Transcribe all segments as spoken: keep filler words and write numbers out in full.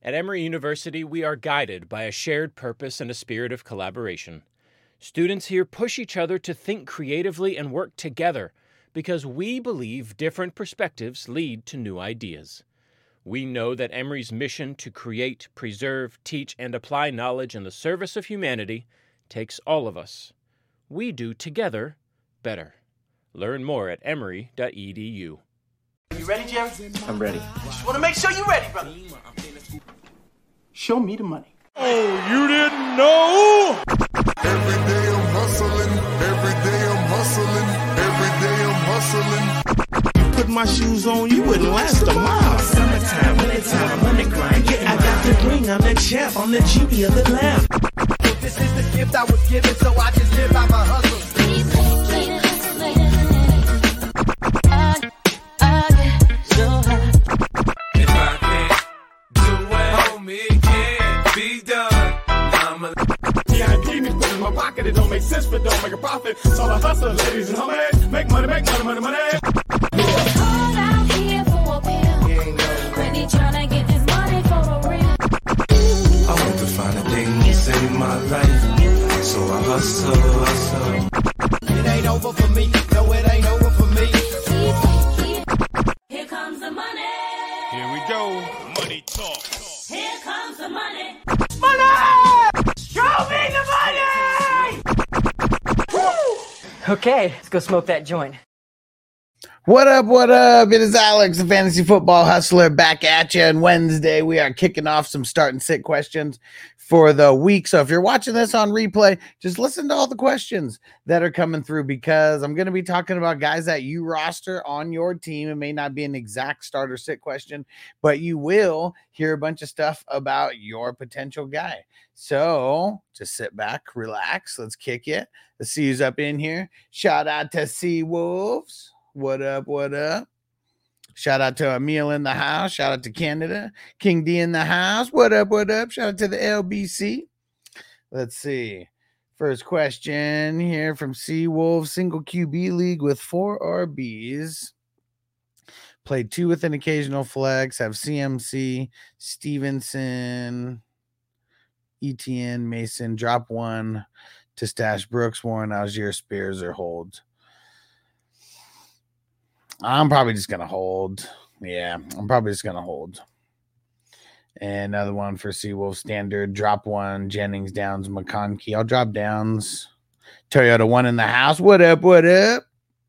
At Emory University, we are guided by a shared purpose and a spirit of collaboration. Students here push each other to think creatively and work together because we believe different perspectives lead to new ideas. We know that Emory's mission to create, preserve, teach, and apply knowledge in the service of humanity takes all of us. We do together better. Learn more at emory dot e d u. You ready, Jerry? I'm ready. Just want to make sure you're ready, brother. Show me the money. Oh, you didn't know? Every day I'm hustling, every day I'm hustling, every day I'm hustling. Put my shoes on, you wouldn't last a mile. Summertime, wintertime, I'm on the grind. Yeah, I got the ring, I'm the champ, I'm the genie of the lamp. This is the gift I was given, so I just live by my hustle. If I can't do it, homie, it can't be done. I'm a Yeah, I keep me put in my pocket. It don't make sense, but don't make a profit. So I hustle, ladies and homies. Make money, make money, money, money. Call out here for a pill. Really tryna get this money for a real. I want to find a thing to save my life. So I hustle, hustle. It ain't over for me. No, it ain't over for me. Here comes the money. Here we go. Money talk. Here comes the money. Show me the money! Okay, let's go smoke that joint. What up, what up? It is Alex, the Fantasy Football Hustler, back at you. And Wednesday, we are kicking off some start and sit questions for the week. So if you're watching this on replay, just listen to all the questions that are coming through, because I'm going to be talking about guys that you roster on your team. It may not be an exact start or sit question, but you will hear a bunch of stuff about your potential guy. So just sit back, relax. Let's kick it. Let's see who's up in here. Shout out to Sea Wolves. What up, what up? Shout out to Emil in the house. Shout out to Canada. King D in the house. What up, what up? Shout out to the L B C. Let's see. First question here from Seawolf. Single Q B league with four R Bs. Played two with an occasional flex. Have C M C, Stevenson, E T N, Mason. Drop one to stash Brooks, Warren, Algier, Spears, or hold. I'm probably just going to hold. Yeah, I'm probably just going to hold. And another one for Seawolf standard. Drop one. Jennings, Downs, McConkey. I'll drop Downs. Toyota one in the house. What up, what up?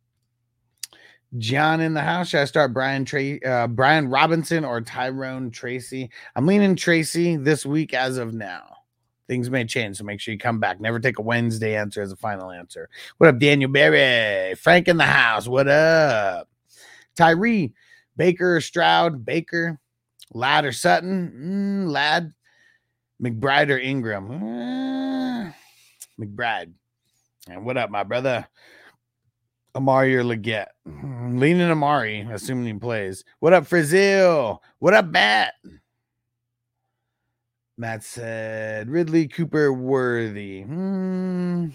John in the house. Should I start Brian Tra- uh, Brian Robinson or Tyrone Tracy? I'm leaning Tracy this week as of now. Things may change, so make sure you come back. Never take a Wednesday answer as a final answer. What up, Daniel Berry? Frank in the house. What up? Tyree, Baker, Stroud, Baker, Ladd or Sutton, mm, Ladd, McBride or Ingram, uh, McBride. And what up, my brother? Amari or Leggett? Mm, leaning Amari, assuming he plays. What up, Frizzil? What up, Matt? Matt said Ridley, Cooper, Worthy. Hmm.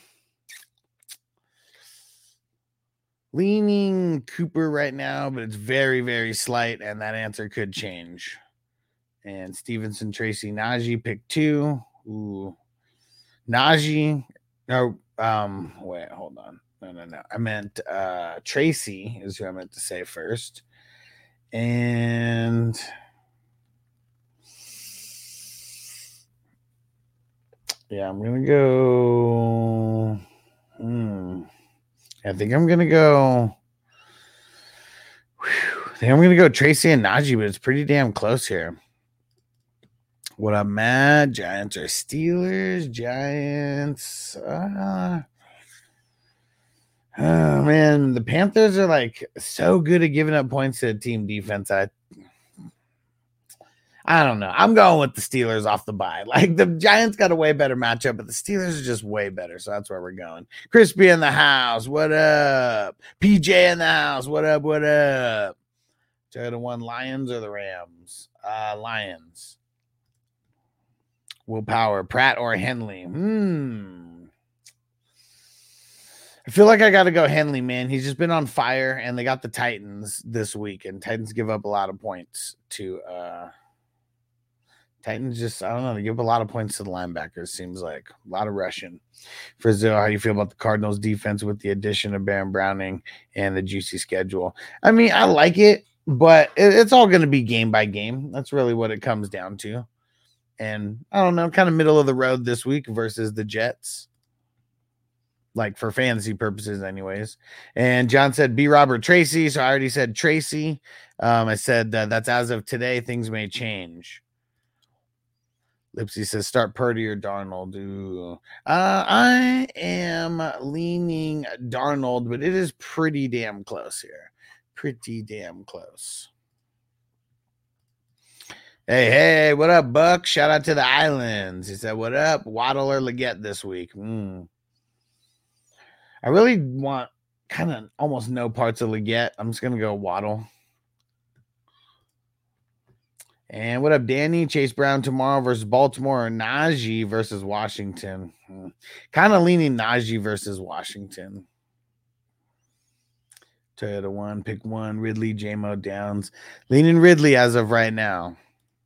Leaning Cooper right now, but it's very, very slight, and that answer could change. And Stevenson, Tracy, Najee, pick two. Ooh. Najee. No, um, wait, hold on. No, no, no. I meant uh, Tracy is who I meant to say first. And yeah, I'm going to go. Hmm. I think I'm going to go. Whew, I think I'm going to go Tracy and Najee, but it's pretty damn close here. What up, Matt? Giants or Steelers? Giants. Uh, oh, man. The Panthers are like so good at giving up points to team defense. I I don't know. I'm going with the Steelers off the bye. Like, the Giants got a way better matchup, but the Steelers are just way better. So that's where we're going. Crispy in the house. What up? P J in the house. What up? What up? Toyota one, Lions or the Rams? Uh, Lions. Willpower, Pratt or Henley? Hmm. I feel like I got to go Henley, man. He's just been on fire, and they got the Titans this week, and Titans give up a lot of points to uh Titans just, I don't know, they give a lot of points to the linebackers, seems like. A lot of rushing. Frizzle, how do you feel about the Cardinals defense with the addition of Baron Browning and the juicy schedule? I mean, I like it, but it, it's all going to be game by game. That's really what it comes down to. And I don't know, kind of middle of the road this week versus the Jets. Like for fantasy purposes anyways. And John said B. Robert Tracy. So I already said Tracy. Um, I said uh, that's as of today. Things may change. Lipsy says start Purdy or Darnold. Ooh. Uh, I am leaning Darnold, but it is pretty damn close here. Pretty damn close. Hey, hey, what up, Buck? Shout out to the Islands. He said, what up? Waddle or Leggett this week? Mm. I really want kind of almost no parts of Leggett. I'm just going to go Waddle. And what up, Danny? Chase Brown tomorrow versus Baltimore or Najee versus Washington? Hmm. Kind of leaning Najee versus Washington. Toyota one, pick one. Ridley, J-Mo, Downs. Leaning Ridley as of right now.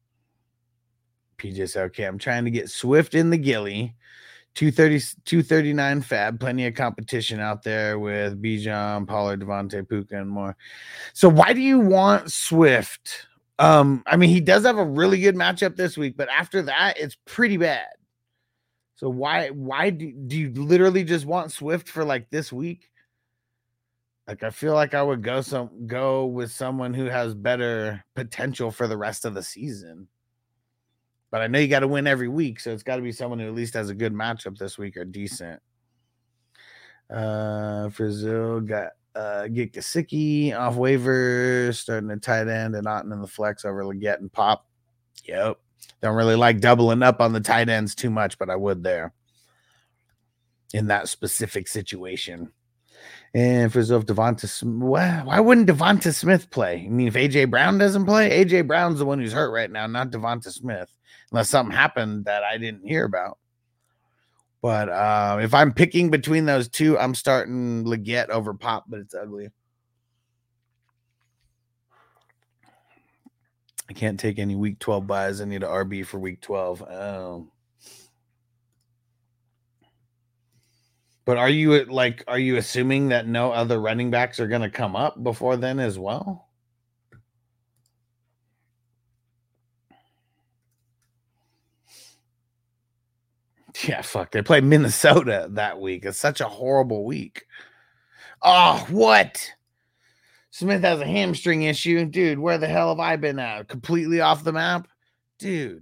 P J said, okay, I'm trying to get Swift in the Gilly. two thirty, two thirty-nine fab. Plenty of competition out there with Bijan, Pollard, Devontae, Puka, and more. So why do you want Swift? Um, I mean, he does have a really good matchup this week, but after that, it's pretty bad. So why why do, do you literally just want Swift for like this week? Like, I feel like I would go some go with someone who has better potential for the rest of the season. But I know you got to win every week, so it's got to be someone who at least has a good matchup this week or decent. Uh, Frizzle got uh, get Gesicki off waivers, starting at tight end and Otten in the flex over Leggett and Pop. Yep. Don't really like doubling up on the tight ends too much, but I would there in that specific situation. And for Zof Devonta, why, why wouldn't Devonta Smith play? I mean, if A J Brown doesn't play, A J Brown's the one who's hurt right now, not Devonta Smith, unless something happened that I didn't hear about. But uh, if I'm picking between those two, I'm starting Leggett over Pop, but it's ugly. I can't take any week twelve buys. I need an R B for week twelve. Oh. But are you like, are you assuming that no other running backs are going to come up before then as well? Yeah, fuck. They play Minnesota that week. It's such a horrible week. Oh, what? Smith has a hamstring issue. Dude, where the hell have I been at? Completely off the map? Dude.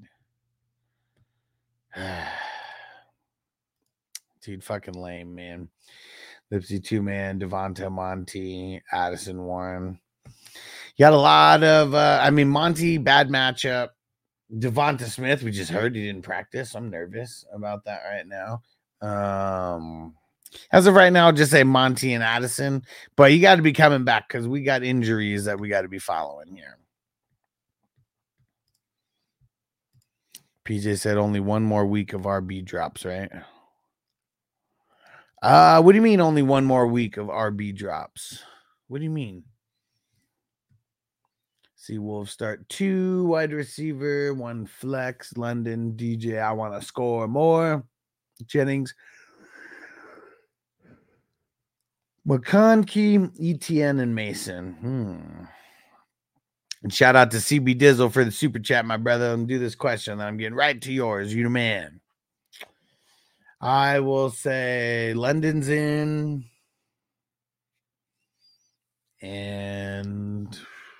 Dude, fucking lame, man. Lipsy two-man, Devonta, Monty, Addison, Warren. You got a lot of, uh, I mean, Monty, bad matchup. Devonta Smith, we just heard he didn't practice. I'm nervous about that right now. Um, as of right now, I'll just say Monty and Addison. But you got to be coming back because we got injuries that we got to be following here. P J said only one more week of R B drops, right? Uh, what do you mean only one more week of R B drops? What do you mean? See, Wolves start two wide receiver, one flex, London, D J, I want to score more. Jennings, McConkey, E T N, and Mason. Hmm. And shout out to C B Dizzle for the super chat, my brother. Let me do this question, then I'm getting right to yours. You the man. I will say London's in. And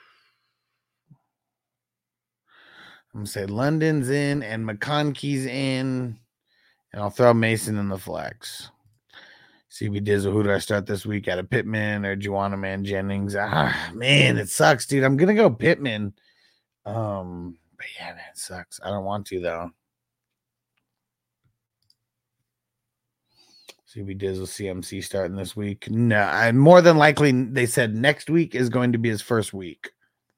I'm going to say London's in and McConkey's in. And I'll throw Mason in the flex. C B Dizzle, who do I start this week? Out of Pittman or Juwanna Man Jennings? Ah, man, it sucks, dude. I'm going to go Pittman. Um, but yeah, man, it sucks. I don't want to, though. C B Dizzle, C M C starting this week. No, I more than likely they said next week is going to be his first week.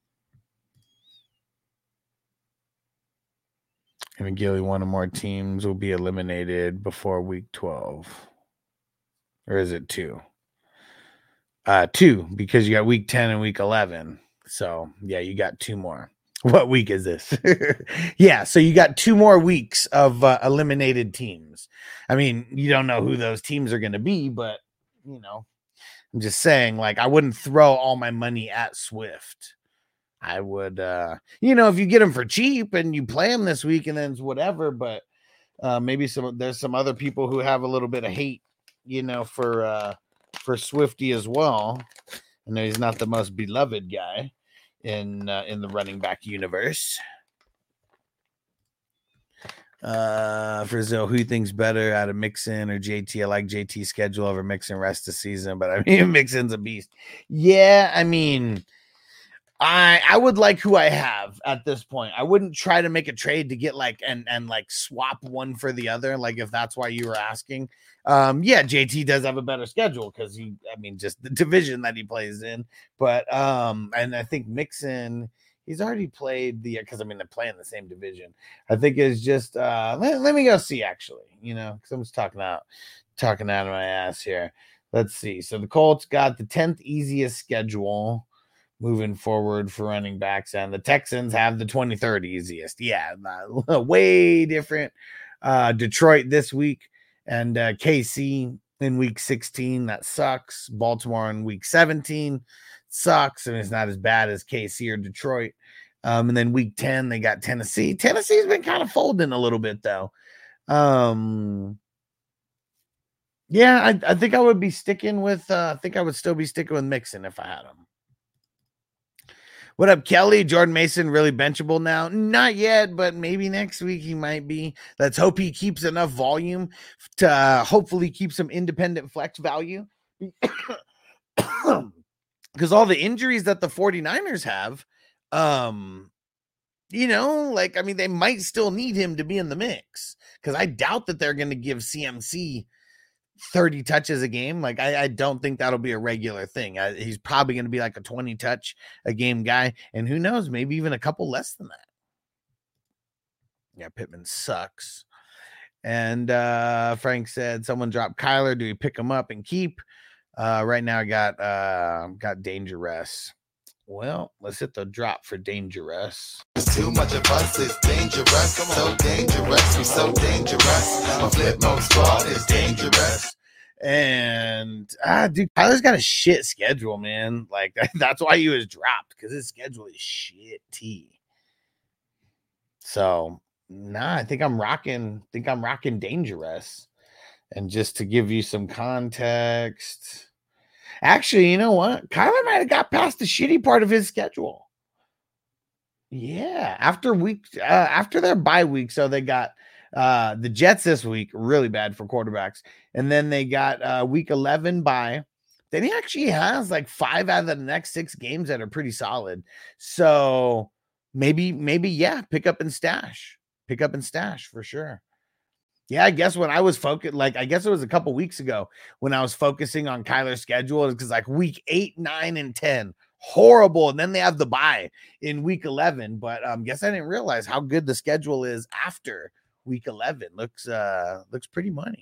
And McGilly, one or more teams will be eliminated before week twelve. Or is it two? Uh, two, because you got week ten and week eleven. So, yeah, you got two more. What week is this? Yeah, so you got two more weeks of uh, eliminated teams. I mean, you don't know who those teams are going to be, but, you know, I'm just saying, like, I wouldn't throw all my money at Swift. I would, uh, you know, if you get them for cheap and you play them this week and then it's whatever, but uh, maybe some there's some other people who have a little bit of hate, you know, for uh, for Swifty as well. I know he's not the most beloved guy in uh, in the running back universe. Uh, for Zoe, who thinks better out of Mixon or J T? I like J T's schedule over Mixon rest of season, but I mean Mixon's a beast. Yeah, I mean, I I would like who I have at this point. I wouldn't try to make a trade to get like and and like swap one for the other. Like if that's why you were asking. Um, yeah, J T does have a better schedule because he, I mean, just the division that he plays in. But um, and I think Mixon, he's already played the because I mean they're playing the same division. I think it's just uh, let, let me go see actually, you know, because I'm just talking out talking out of my ass here. Let's see. So the Colts got the tenth easiest schedule moving forward for running backs, and the Texans have the twenty-third easiest. Yeah, way different. Uh, Detroit this week and uh, K C in week sixteen. That sucks. Baltimore in week seventeen sucks, and it's not as bad as K C or Detroit. Um, and then week ten, they got Tennessee. Tennessee's been kind of folding a little bit, though. Um, yeah, I, I think I would be sticking with, uh, I think I would still be sticking with Mixon if I had him. What up, Kelly? Jordan Mason really benchable now? Not yet, but maybe next week he might be. Let's hope he keeps enough volume to uh, hopefully keep some independent flex value. Because all the injuries that the 49ers have, um, you know, like, I mean, they might still need him to be in the mix. Because I doubt that they're going to give C M C thirty touches a game. Like, I, I don't think that'll be a regular thing. I, he's probably going to be like a twenty touch a game guy. And who knows, maybe even a couple less than that. Yeah, Pittman sucks. And uh, Frank said, someone dropped Kyler. Do we pick him up and keep? Uh, right now I got, uh, got Dangerous. Well, let's hit the drop for Dangerous. It's too much of us, it's dangerous. So dangerous, we so dangerous. My flip mode squad is dangerous. And ah, dude, Kyler's got a shit schedule, man. Like that's why he was dropped, because his schedule is shitty. So nah, I think I'm rocking, think I'm rocking Dangerous. And just to give you some context. Actually, you know what? Kyler might have got past the shitty part of his schedule. Yeah, after week, uh, after their bye week, so they got uh, the Jets this week, really bad for quarterbacks, and then they got uh, week eleven bye. Then he actually has like five out of the next six games that are pretty solid. So maybe, maybe yeah, pick up and stash, pick up and stash for sure. Yeah, I guess when I was focused, like, I guess it was a couple weeks ago when I was focusing on Kyler's schedule, because like week eight, nine, and ten, horrible. And then they have the bye in week eleven. But um, guess I didn't realize how good the schedule is after week eleven. Looks uh looks pretty money.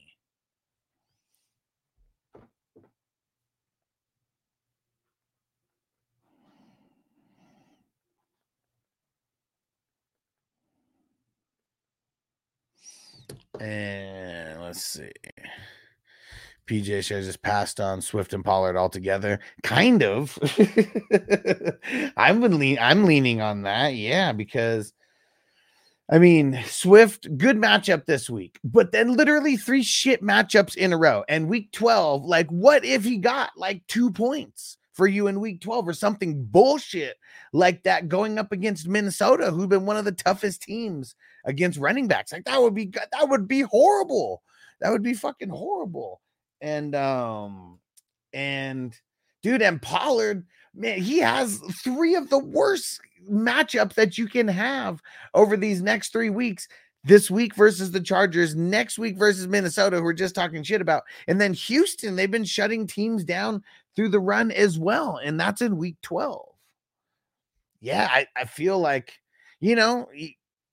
And let's see. P J shares just passed on Swift and Pollard altogether. Kind of. I'm lean, I'm leaning on that. Yeah, because I mean, Swift, good matchup this week, but then literally three shit matchups in a row. And week twelve, like, what if he got like two points for you in week twelve or something bullshit like that going up against Minnesota, who've been one of the toughest teams against running backs? Like, that would be, that would be horrible. That would be fucking horrible. And, um, and dude, and Pollard, man, he has three of the worst matchups that you can have over these next three weeks. This week versus the Chargers, next week versus Minnesota, who we're just talking shit about. And then Houston, they've been shutting teams down through the run as well. And that's in week twelve. Yeah, I, I feel like, you know,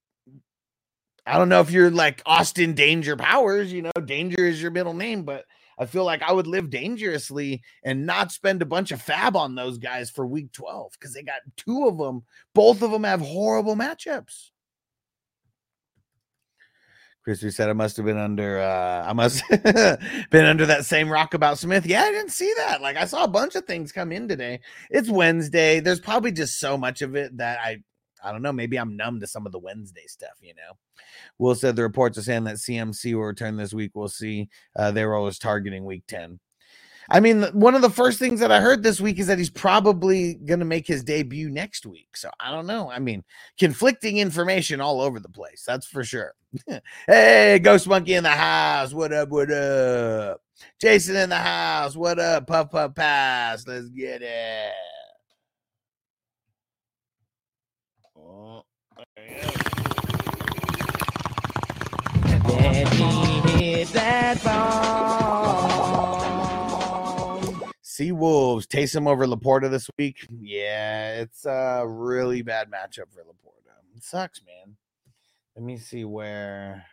I don't know if you're like Austin Danger Powers, you know, Danger is your middle name, but I feel like I would live dangerously and not spend a bunch of fab on those guys for week twelve because they got two of them. Both of them have horrible matchups. Chris, we said I must have been under, uh, I must been under that same rock about Smith. Yeah, I didn't see that. Like, I saw a bunch of things come in today. It's Wednesday. There's probably just so much of it that I, I don't know. Maybe I'm numb to some of the Wednesday stuff, you know. Will said the reports are saying that C M C will return this week. We'll see. Uh, they were always targeting week ten. I mean, one of the first things that I heard this week is that he's probably going to make his debut next week. So I don't know. I mean, conflicting information all over the place. That's for sure. Hey, Ghost Monkey in the house. What up? What up? Jason in the house. What up? Puff Puff Pass. Let's get it. Oh, Let me hit that ball. Sea Wolves, Taysom over Laporta this week. Yeah, it's a really bad matchup for Laporta. It sucks, man. Let me see where.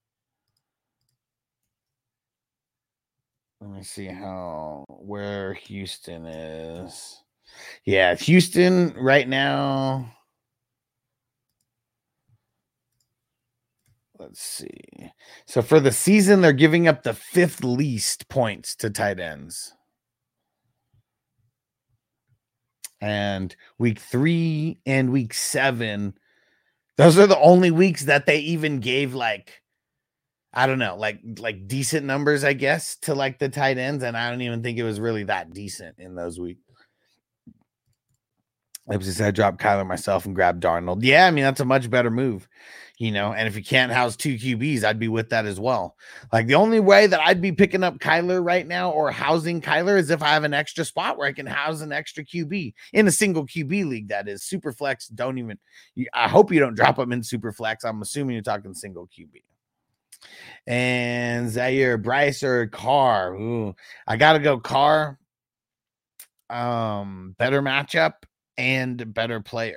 Let me see how where Houston is. Yeah, Houston right now. Let's see. So for the season, they're giving up the fifth least points to tight ends. And week three and week seven, those are the only weeks that they even gave, like, I don't know, like like decent numbers, I guess, to like the tight ends. And I don't even think it was really that decent in those weeks. I just said I dropped Kyler myself and grabbed Darnold. Yeah, I mean, that's a much better move, you know, and if you can't house two Q Bs, I'd be with that as well. Like the only way that I'd be picking up Kyler right now or housing Kyler is if I have an extra spot where I can house an extra Q B in a single Q B league. That is super flex. Don't even, I hope you don't drop them in super flex. I'm assuming you're talking single Q B. And Zaire, Bryce or Carr. Ooh, I got to go Carr. Um, better matchup. And better player.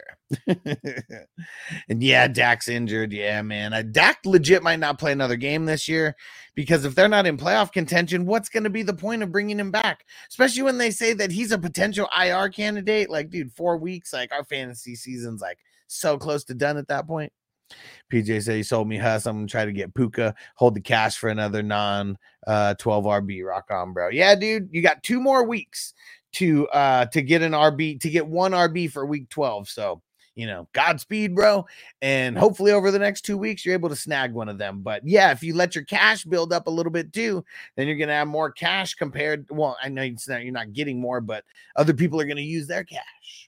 And yeah, Dak's injured. Yeah, man. Uh, Dak legit might not play another game this year because if they're not in playoff contention, what's going to be the point of bringing him back? Especially when they say that he's a potential I R candidate. Like, dude, four weeks, like our fantasy season's like so close to done at that point. P J said he sold me Huss. I'm going to try to get Puka, hold the cash for another non uh, twelve R B. Rock on, bro. Yeah, dude, you got two more weeks to uh to get an R B, to get one R B for week twelve. So, you know, Godspeed, bro. And hopefully over the next two weeks, you're able to snag one of them. But yeah, if you let your cash build up a little bit too, then you're going to have more cash compared. Well, I know you're not getting more, but other people are going to use their cash.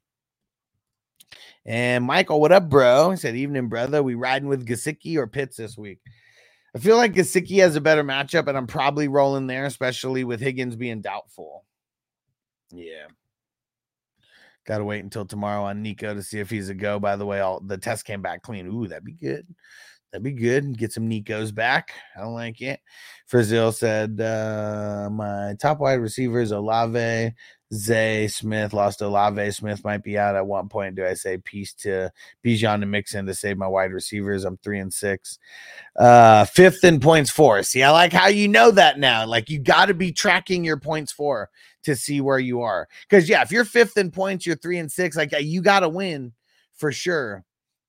And Michael, what up, bro? He said, evening, brother. We riding with Gesicki or Pitts this week? I feel like Gesicki has a better matchup, and I'm probably rolling there, especially with Higgins being doubtful. Yeah. Got to wait until tomorrow on Nico to see if he's a go. By the way, all the test came back clean. Ooh, that'd be good. That'd be good. Get some Nikos back. I don't like it. Frizil said, uh, my top wide receivers, Olave, Zay, Smith. Lost Olave. Smith might be out at one point. Do I say peace to Bijan and Mixon to save my wide receivers? I'm three and six. Uh, fifth in points for. See, I like how you know that now. Like, you got to be tracking your points for to see where you are. Because, yeah, if you're fifth in points, you're three and six. Like, you got to win for sure.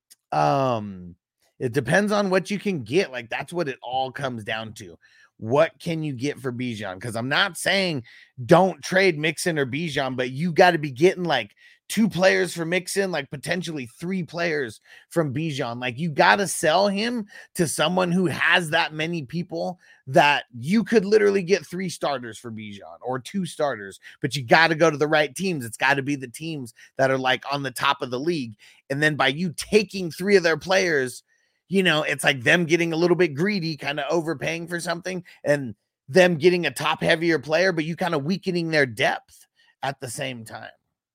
Um, it depends on what you can get. Like, that's what it all comes down to. What can you get for Bijan? Because I'm not saying don't trade Mixon or Bijan, but you got to be getting like two players for Mixon, like potentially three players from Bijan. Like, you got to sell him to someone who has that many people that you could literally get three starters for Bijan or two starters, but you got to go to the right teams. It's got to be the teams that are like on the top of the league. And then by you taking three of their players, you know, it's like them getting a little bit greedy, kind of overpaying for something, and them getting a top heavier player, but you kind of weakening their depth at the same time.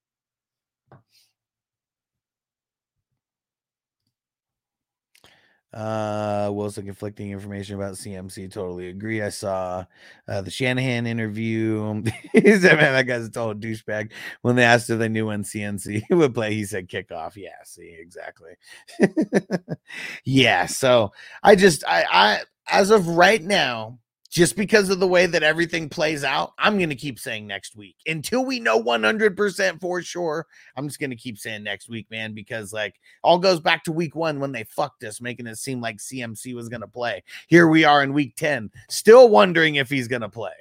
Uh, Wilson conflicting information about C M C. Totally agree. I saw uh, the Shanahan interview. He said, man, that guy's a total douchebag. When they asked if they knew when C M C would play, he said kickoff. Yeah, see, exactly. Yeah, so I just, I, I, as of right now, just because of the way that everything plays out, I'm going to keep saying next week until we know one hundred percent for sure. I'm just going to keep saying next week, man, because like all goes back to week one when they fucked us, making it seem like C M C was going to play. Here we are in week ten, still wondering if he's going to play.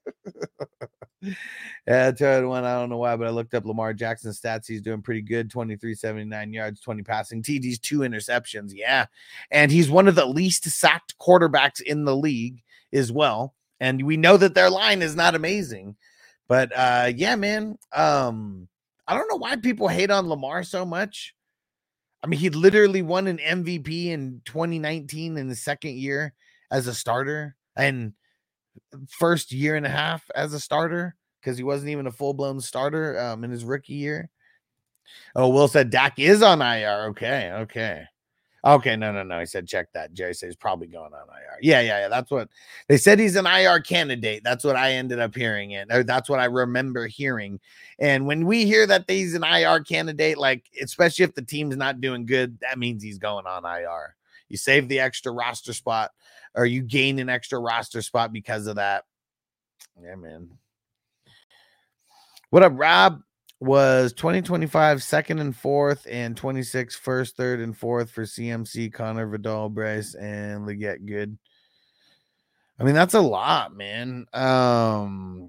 Yeah, third one, I don't know why, but I looked up Lamar Jackson's stats. He's doing pretty good. twenty-three, seventy-nine yards, twenty passing T Ds, two interceptions. Yeah. And he's one of the least sacked quarterbacks in the league as well. And we know that their line is not amazing. But uh yeah, man. Um, I don't know why people hate on Lamar so much. I mean, he literally won an M V P in twenty nineteen in the second year as a starter, and first year and a half as a starter, because he wasn't even a full-blown starter um, in his rookie year. Oh, Will said Dak is on I R. Okay, okay. Okay, no, no, no. He said check that. Jerry says he's probably going on I R. Yeah, yeah, yeah. That's what they said. He's an I R candidate. That's what I ended up hearing. And that's what I remember hearing. And when we hear that he's an I R candidate, like, especially if the team's not doing good, that means he's going on I R. You save the extra roster spot, or you gain an extra roster spot because of that. Yeah, man. What up, Rob? Was twenty twenty-five second and fourth, and twenty-six first, third, and fourth for C M C, Connor, Vidal, Bryce, and Leggett good. I mean, that's a lot, man. Um,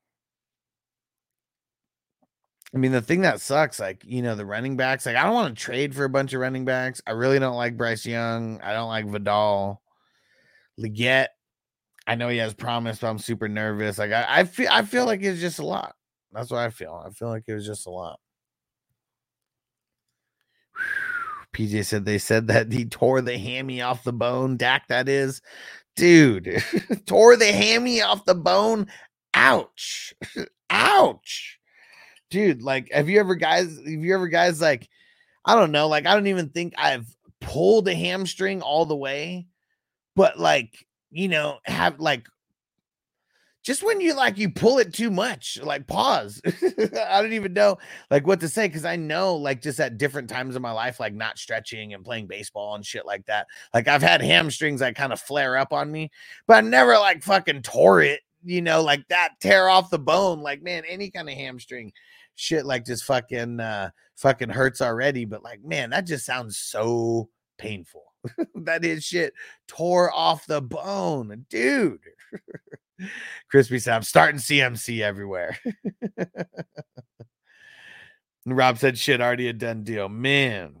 I mean, the thing that sucks, like, you know, the running backs, like, I don't want to trade for a bunch of running backs. I really don't like Bryce Young. I don't like Vidal. Leggett, I know he has promise, but I'm super nervous. Like, I, I feel, I feel like it's just a lot. That's what I feel. I feel like it was just a lot. P J said they said that he tore the hammy off the bone. Dak, that is. Dude, tore the hammy off the bone. Ouch. Ouch. Dude, like, have you ever guys, have you ever guys, like, I don't know, like, I don't even think I've pulled a hamstring all the way, but, like, you know, have, like, just when you like you pull it too much, like pause. I don't even know like what to say, because I know like just at different times in my life, like not stretching and playing baseball and shit like that. Like I've had hamstrings that kind of flare up on me, but I never like fucking tore it, you know, like that tear off the bone. Like, man, any kind of hamstring shit like just fucking uh fucking hurts already. But like, man, that just sounds so painful. That is shit tore off the bone, dude. Crispy said, I'm starting C M C everywhere. Rob said, shit, already a done deal. Man.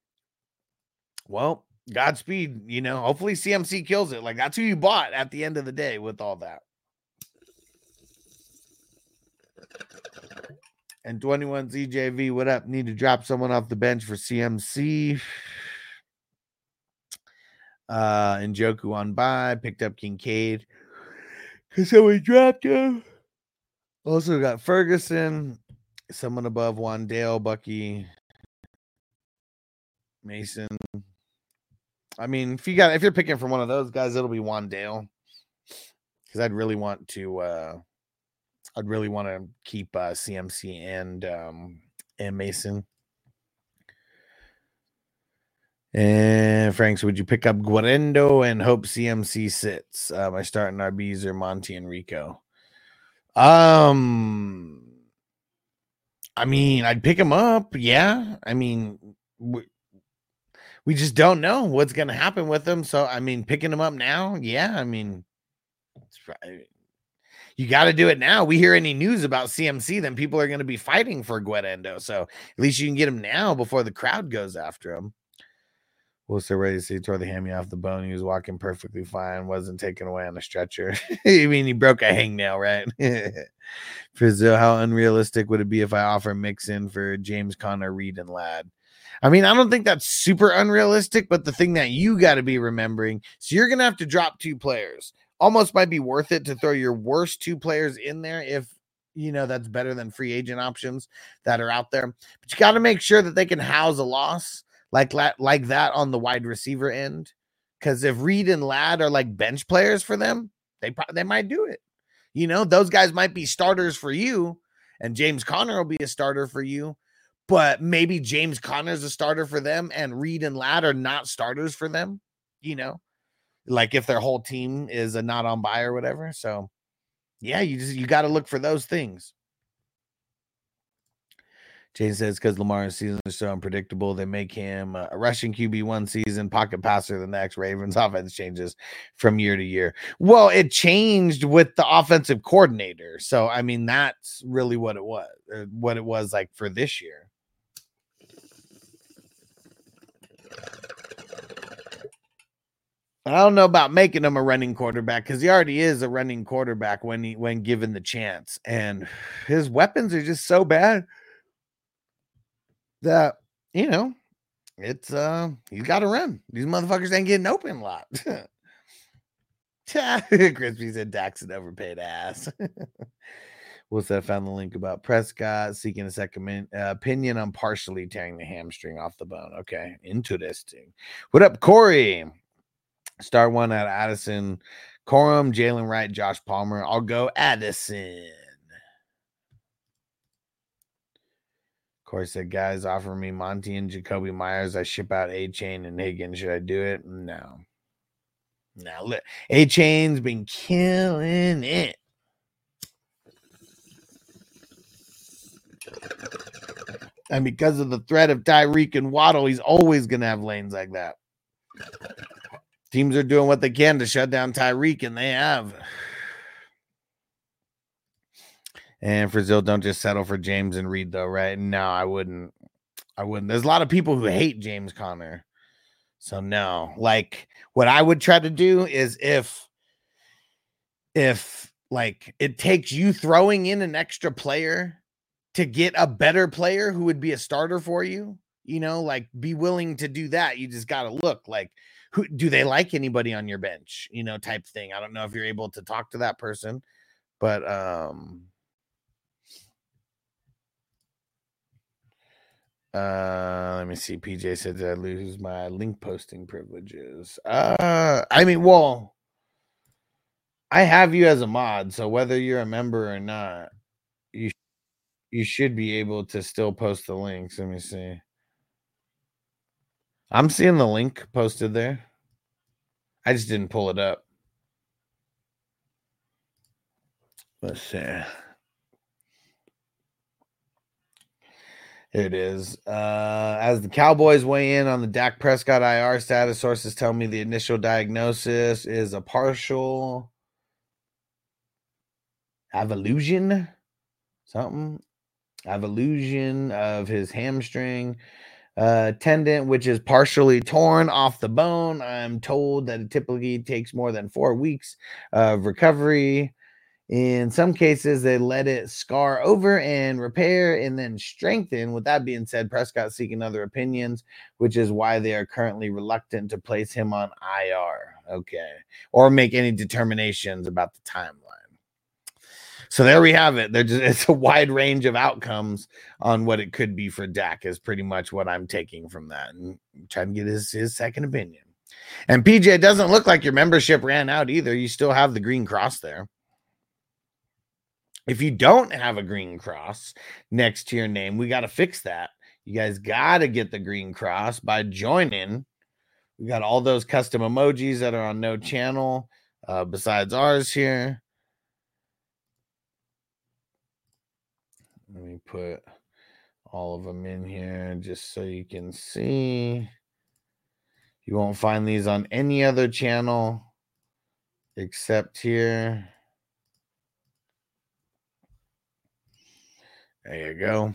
Well, Godspeed, you know, hopefully C M C kills it. Like, that's who you bought at the end of the day with all that. And twenty-one Z J V, what up? Need to drop someone off the bench for C M C. Uh, Njoku on bye, picked up Kincaid. Because so we dropped him. Also got Ferguson, someone above Wandale, Bucky, Mason. I mean, if you got if you're picking from one of those guys, it'll be Wandale. Because I'd really want to uh I'd really want to keep uh C M C and um and Mason. And Frank, so would you pick up Guarendo and hope C M C sits? Uh, my starting R Bs are Monty and Rico. Um, I mean, I'd pick him up. Yeah. I mean, we, we just don't know what's going to happen with him. So, I mean, picking him up now. Yeah. I mean, it's right. You got to do it now. We hear any news about C M C, then people are going to be fighting for Guarendo. So at least you can get him now before the crowd goes after him. We'll still ready to see he tore the hammy off the bone. He was walking perfectly fine, wasn't taken away on a stretcher. I mean, he broke a hangnail, right? Frizzle, how unrealistic would it be if I offer Mixon for James Conner, Reed, and Ladd? I mean, I don't think that's super unrealistic, but the thing that you got to be remembering, so you're going to have to drop two players. Almost might be worth it to throw your worst two players in there if, you know, that's better than free agent options that are out there. But you got to make sure that they can house a loss. Like, like that on the wide receiver end. Because if Reed and Ladd are like bench players for them, they probably they might do it. You know, those guys might be starters for you, and James Conner will be a starter for you. But maybe James Conner is a starter for them, and Reed and Ladd are not starters for them. You know, like if their whole team is a not on bye or whatever. So yeah, you just you got to look for those things. Jane says because Lamar's season is so unpredictable, they make him a rushing Q B one season, pocket passer the next. Ravens offense changes from year to year. Well, it changed with the offensive coordinator. So, I mean, that's really what it was, or what it was like for this year. I don't know about making him a running quarterback because he already is a running quarterback when he when given the chance. And his weapons are just so bad that, you know, it's uh he's got to run. These motherfuckers ain't getting open a lot. Crispy said Dak's an overpaid ass. What's that? Found the link about Prescott seeking a second min, uh, opinion on partially tearing the hamstring off the bone. Okay, interesting. What up, Corey? Star one at Addison, Corum, Jalen Wright, Josh Palmer. I'll go Addison. Corey said, guys, offer me Monty and Jacoby Myers. I ship out A-Chain and Higgins. Should I do it? No. Now, look, A-Chain's been killing it. And because of the threat of Tyreek and Waddle, he's always going to have lanes like that. Teams are doing what they can to shut down Tyreek, and they have. And Brazil, don't just settle for James and Reed, though, right? No, I wouldn't. I wouldn't. There's a lot of people who hate James Conner. So, no. Like, what I would try to do is if, if, like, it takes you throwing in an extra player to get a better player who would be a starter for you, you know, like, be willing to do that. You just got to look like, who do they like anybody on your bench, you know, type thing. I don't know if you're able to talk to that person, but um uh let me see. P J said, did I lose my link posting privileges? Uh I mean, well, I have you as a mod, so whether you're a member or not, you you should be able to still post the links. Let me see. I'm seeing the link posted there. I just didn't pull it up. Let's see. Here it is. Uh, as the Cowboys weigh in on the Dak Prescott I R status, sources tell me the initial diagnosis is a partial avulsion, something, avulsion of his hamstring uh, tendon, which is partially torn off the bone. I'm told that it typically takes more than four weeks of recovery. In some cases, they let it scar over and repair and then strengthen. With that being said, Prescott seeking other opinions, which is why they are currently reluctant to place him on I R. Okay. Or make any determinations about the timeline. So there we have it. Just, it's a wide range of outcomes on what it could be for Dak is pretty much what I'm taking from that and trying to get his, his second opinion. And P J, it doesn't look like your membership ran out either. You still have the green cross there. If you don't have a green cross next to your name, we got to fix that. You guys got to get the green cross by joining. We got all those custom emojis that are on no channel uh, besides ours here. Let me put all of them in here just so you can see. You won't find these on any other channel except here. There you go.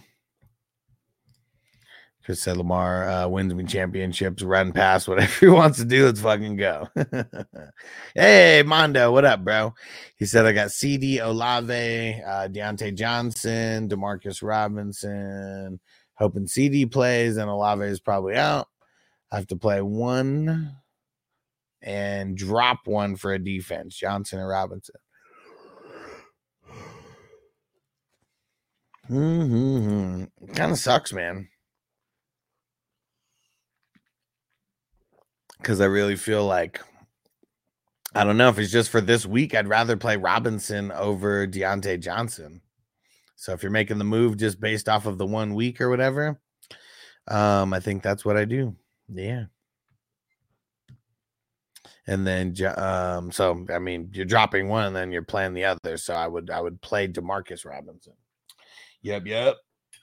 Chris said Lamar uh, wins me championships, run past whatever he wants to do. Let's fucking go. Hey, Mondo, what up, bro? He said I got C D, Olave, uh, Deontay Johnson, Demarcus Robinson. Hoping C D plays and Olave is probably out. I have to play one and drop one for a defense, Johnson and Robinson. Mm-hmm. Kind of sucks, man. Because I really feel like, I don't know if it's just for this week, I'd rather play Robinson over Deontay Johnson. So if you're making the move just based off of the one week or whatever, um, I think that's what I do. Yeah. And then, um, so I mean, you're dropping one, and then you're playing the other. So I would, I would play Demarcus Robinson. Yep, yep.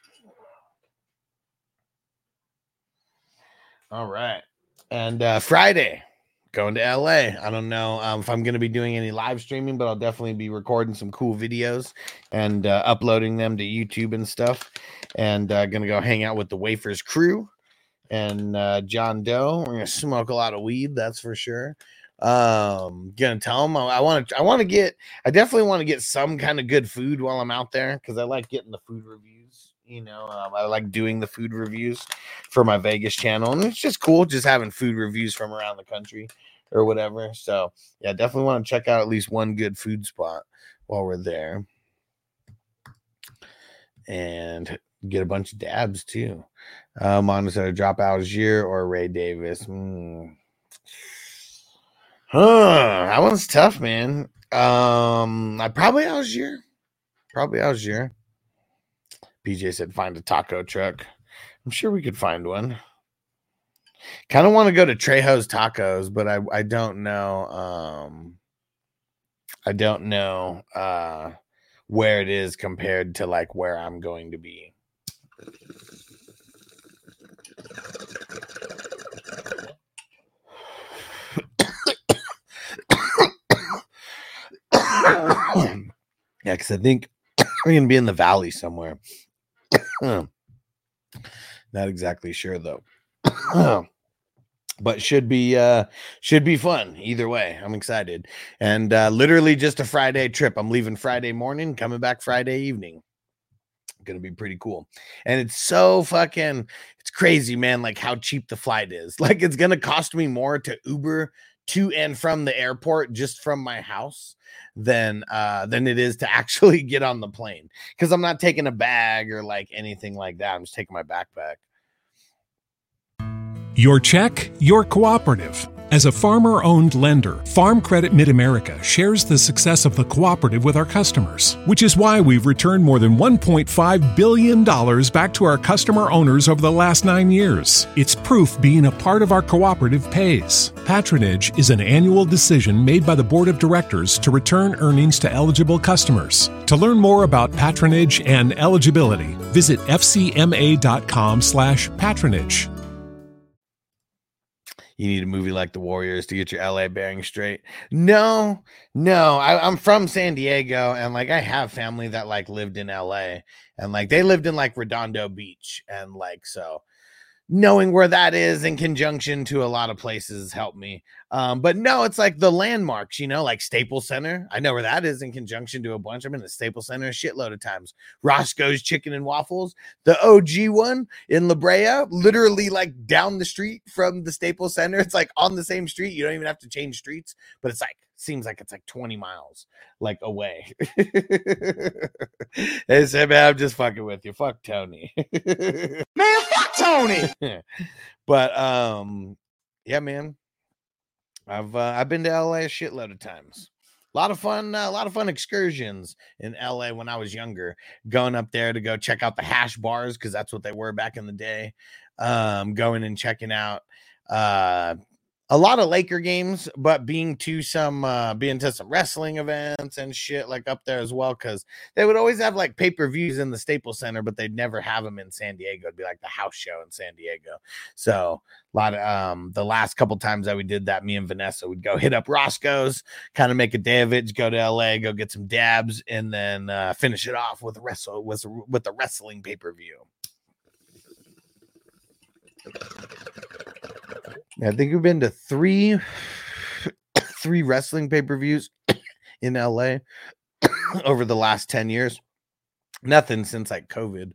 All right, and uh, Friday, going to L A. I don't know um, if I'm going to be doing any live streaming, but I'll definitely be recording some cool videos and uh, uploading them to YouTube and stuff. And uh, going to go hang out with the Wafers crew and uh, John Doe. We're going to smoke a lot of weed, that's for sure. Um, gonna tell them I want to. I want to get. I definitely want to get some kind of good food while I'm out there because I like getting the food reviews. You know, um, I like doing the food reviews for my Vegas channel, and it's just cool just having food reviews from around the country or whatever. So yeah, definitely want to check out at least one good food spot while we're there, and get a bunch of dabs too. Um, on to drop Algier or Ray Davis. Mm. Huh, that one's tough, man. Um, I probably Algier. Probably Algier. P J said find a taco truck. I'm sure we could find one. Kind of want to go to Trejo's Tacos, but I, I don't know. Um, I don't know uh, where it is compared to like where I'm going to be. Yeah, because I think we're gonna be in the valley somewhere. Not exactly sure though. But should be uh should be fun either way. I'm excited. And uh literally just a Friday trip. I'm leaving Friday morning, coming back Friday evening. Gonna be pretty cool. And it's so fucking it's crazy, man, like how cheap the flight is. Like it's gonna cost me more to Uber to and from the airport just from my house than uh than it is to actually get on the plane, because I'm not taking a bag or like anything like that. I'm just taking my backpack. Your check, your cooperative. As a farmer-owned lender, Farm Credit Mid-America shares the success of the cooperative with our customers, which is why we've returned more than one point five billion dollars back to our customer owners over the last nine years. It's proof being a part of our cooperative pays. Patronage is an annual decision made by the Board of Directors to return earnings to eligible customers. To learn more about patronage and eligibility, visit f c m a dot com slash patronage. You need a movie like The Warriors to get your L A bearing straight. No, no, I, I'm from San Diego, and like I have family that like lived in L A, and like they lived in like Redondo Beach, and like so knowing where that is in conjunction to a lot of places helped me. Um, but no, it's like the landmarks, you know, like Staples Center. I know where that is in conjunction to a bunch. I've been to Staples Center a shitload of times. Roscoe's Chicken and Waffles, the O G one in La Brea, literally like down the street from the Staples Center. It's like on the same street. You don't even have to change streets, but it's like, seems like it's like twenty miles like away. They said, man, I'm just fucking with you. Fuck Tony. Man, fuck Tony. But um, yeah, man. I've uh, I've been to L A a shitload of times. A lot of fun, uh, a lot of fun excursions in L A when I was younger. Going up there to go check out the hash bars, because that's what they were back in the day. Um, going and checking out uh a lot of Laker games, but being to some uh being to some wrestling events and shit like up there as well, because they would always have like pay-per-views in the Staples Center, but they'd never have them in San Diego. It'd be like the house show in San Diego. So a lot of um the last couple times that we did that, me and Vanessa would go hit up Roscoe's, kind of make a day of it, go to L A, go get some dabs, and then uh finish it off with a wrestle with with the wrestling pay-per-view. I think we've been to three three wrestling pay-per-views in L A over the last ten years. Nothing since like COVID.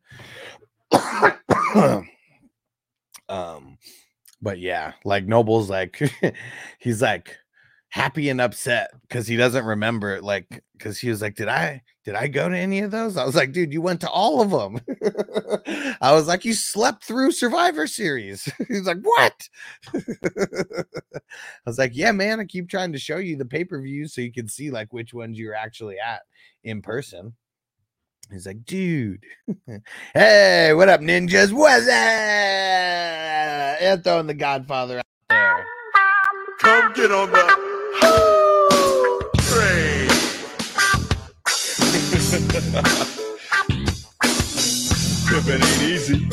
um, but yeah, like Noble's like he's like happy and upset because he doesn't remember, like, because he was like, did I did I go to any of those? I was like, dude, you went to all of them. I was like, you slept through Survivor Series. He's like, what? I was like, yeah, man, I keep trying to show you the pay-per-views so you can see like which ones you're actually at in person. He's like, dude. Hey, what up, ninjas? What's up? And throwing the Godfather out there. Come get on that. Pimpin' ain't easy.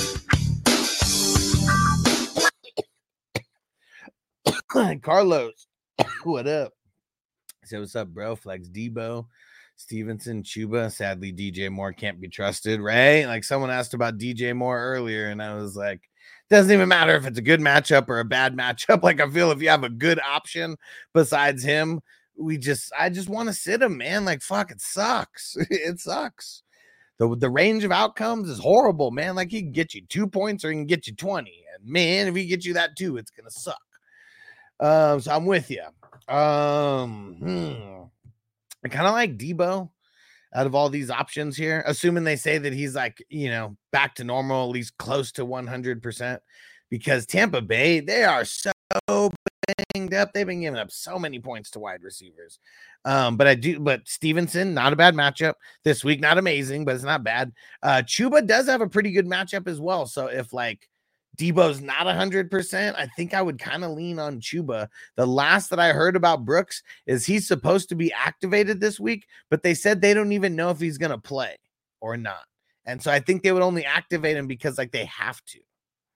Carlos, what up? So what's up, bro? Flex Debo, Stevenson, Chuba. Sadly, D J Moore can't be trusted, right? Like someone asked about D J Moore earlier, and I was like, doesn't even matter if it's a good matchup or a bad matchup. Like I feel if you have a good option besides him, we just I just want to sit him, man. Like fuck, it sucks. It sucks. The, the range of outcomes is horrible, man. Like he can get you two points or he can get you twenty. And man, if he gets you that too, it's gonna suck. Um, so I'm with you. Um, hmm. I kind of like Debo out of all these options here, assuming they say that he's like, you know, back to normal, at least close to one hundred percent, because Tampa Bay, they are so banged up. They've been giving up so many points to wide receivers. Um, but I do, but Stevenson, not a bad matchup this week. Not amazing, but it's not bad. Uh, Chuba does have a pretty good matchup as well. So if like Debo's not one hundred percent, I think I would kind of lean on Chuba. The last that I heard about Brooks is he's supposed to be activated this week, but they said they don't even know if he's going to play or not. And so I think they would only activate him because like they have to.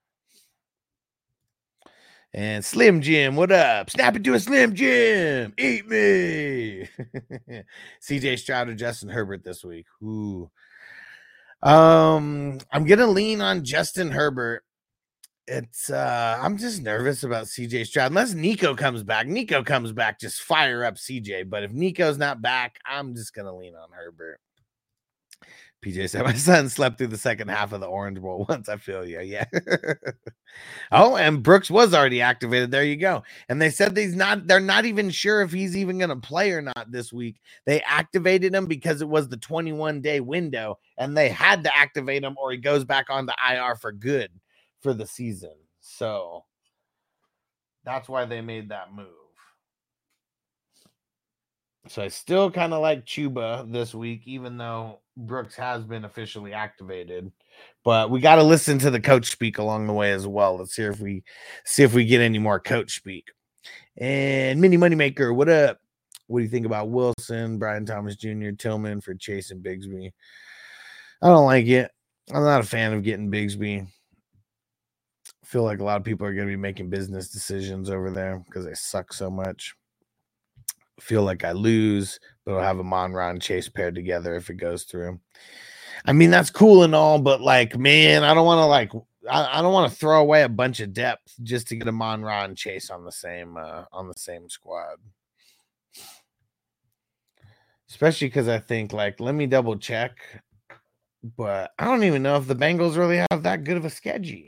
And Slim Jim, what up? Snap into a Slim Jim. Eat me. C J Stroud or Justin Herbert this week. Ooh. Um, I'm going to lean on Justin Herbert. It's uh I'm just nervous about C J Stroud. Unless Nico comes back. Nico comes back, just fire up C J. But if Nico's not back, I'm just gonna lean on Herbert. P J said my son slept through the second half of the Orange Bowl once. I feel you. Yeah. Oh, and Brooks was already activated. There you go. And they said he's not, they're not even sure if he's even gonna play or not this week. They activated him because it was the twenty-one day window, and they had to activate him or he goes back on the I R for good for the season. So that's why they made that move. So I still kind of like Chuba this week, even though Brooks has been officially activated. But we got to listen to the coach speak along the way as well. Let's hear if we see if we get any more coach speak. And Mini Moneymaker, what up? What do you think about Wilson, Brian Thomas Junior, Tillman for Chase and Bigsby? I don't like it. I'm not a fan of getting Bigsby. Feel like a lot of people are going to be making business decisions over there because they suck so much. Feel like I lose, but I'll have a Monron Chase paired together if it goes through. I mean, that's cool and all, but like, man, I don't want to like, I, I don't want to throw away a bunch of depth just to get a Monron Chase on the same, uh, on the same squad. Especially because I think like, let me double check, but I don't even know if the Bengals really have that good of a schedule.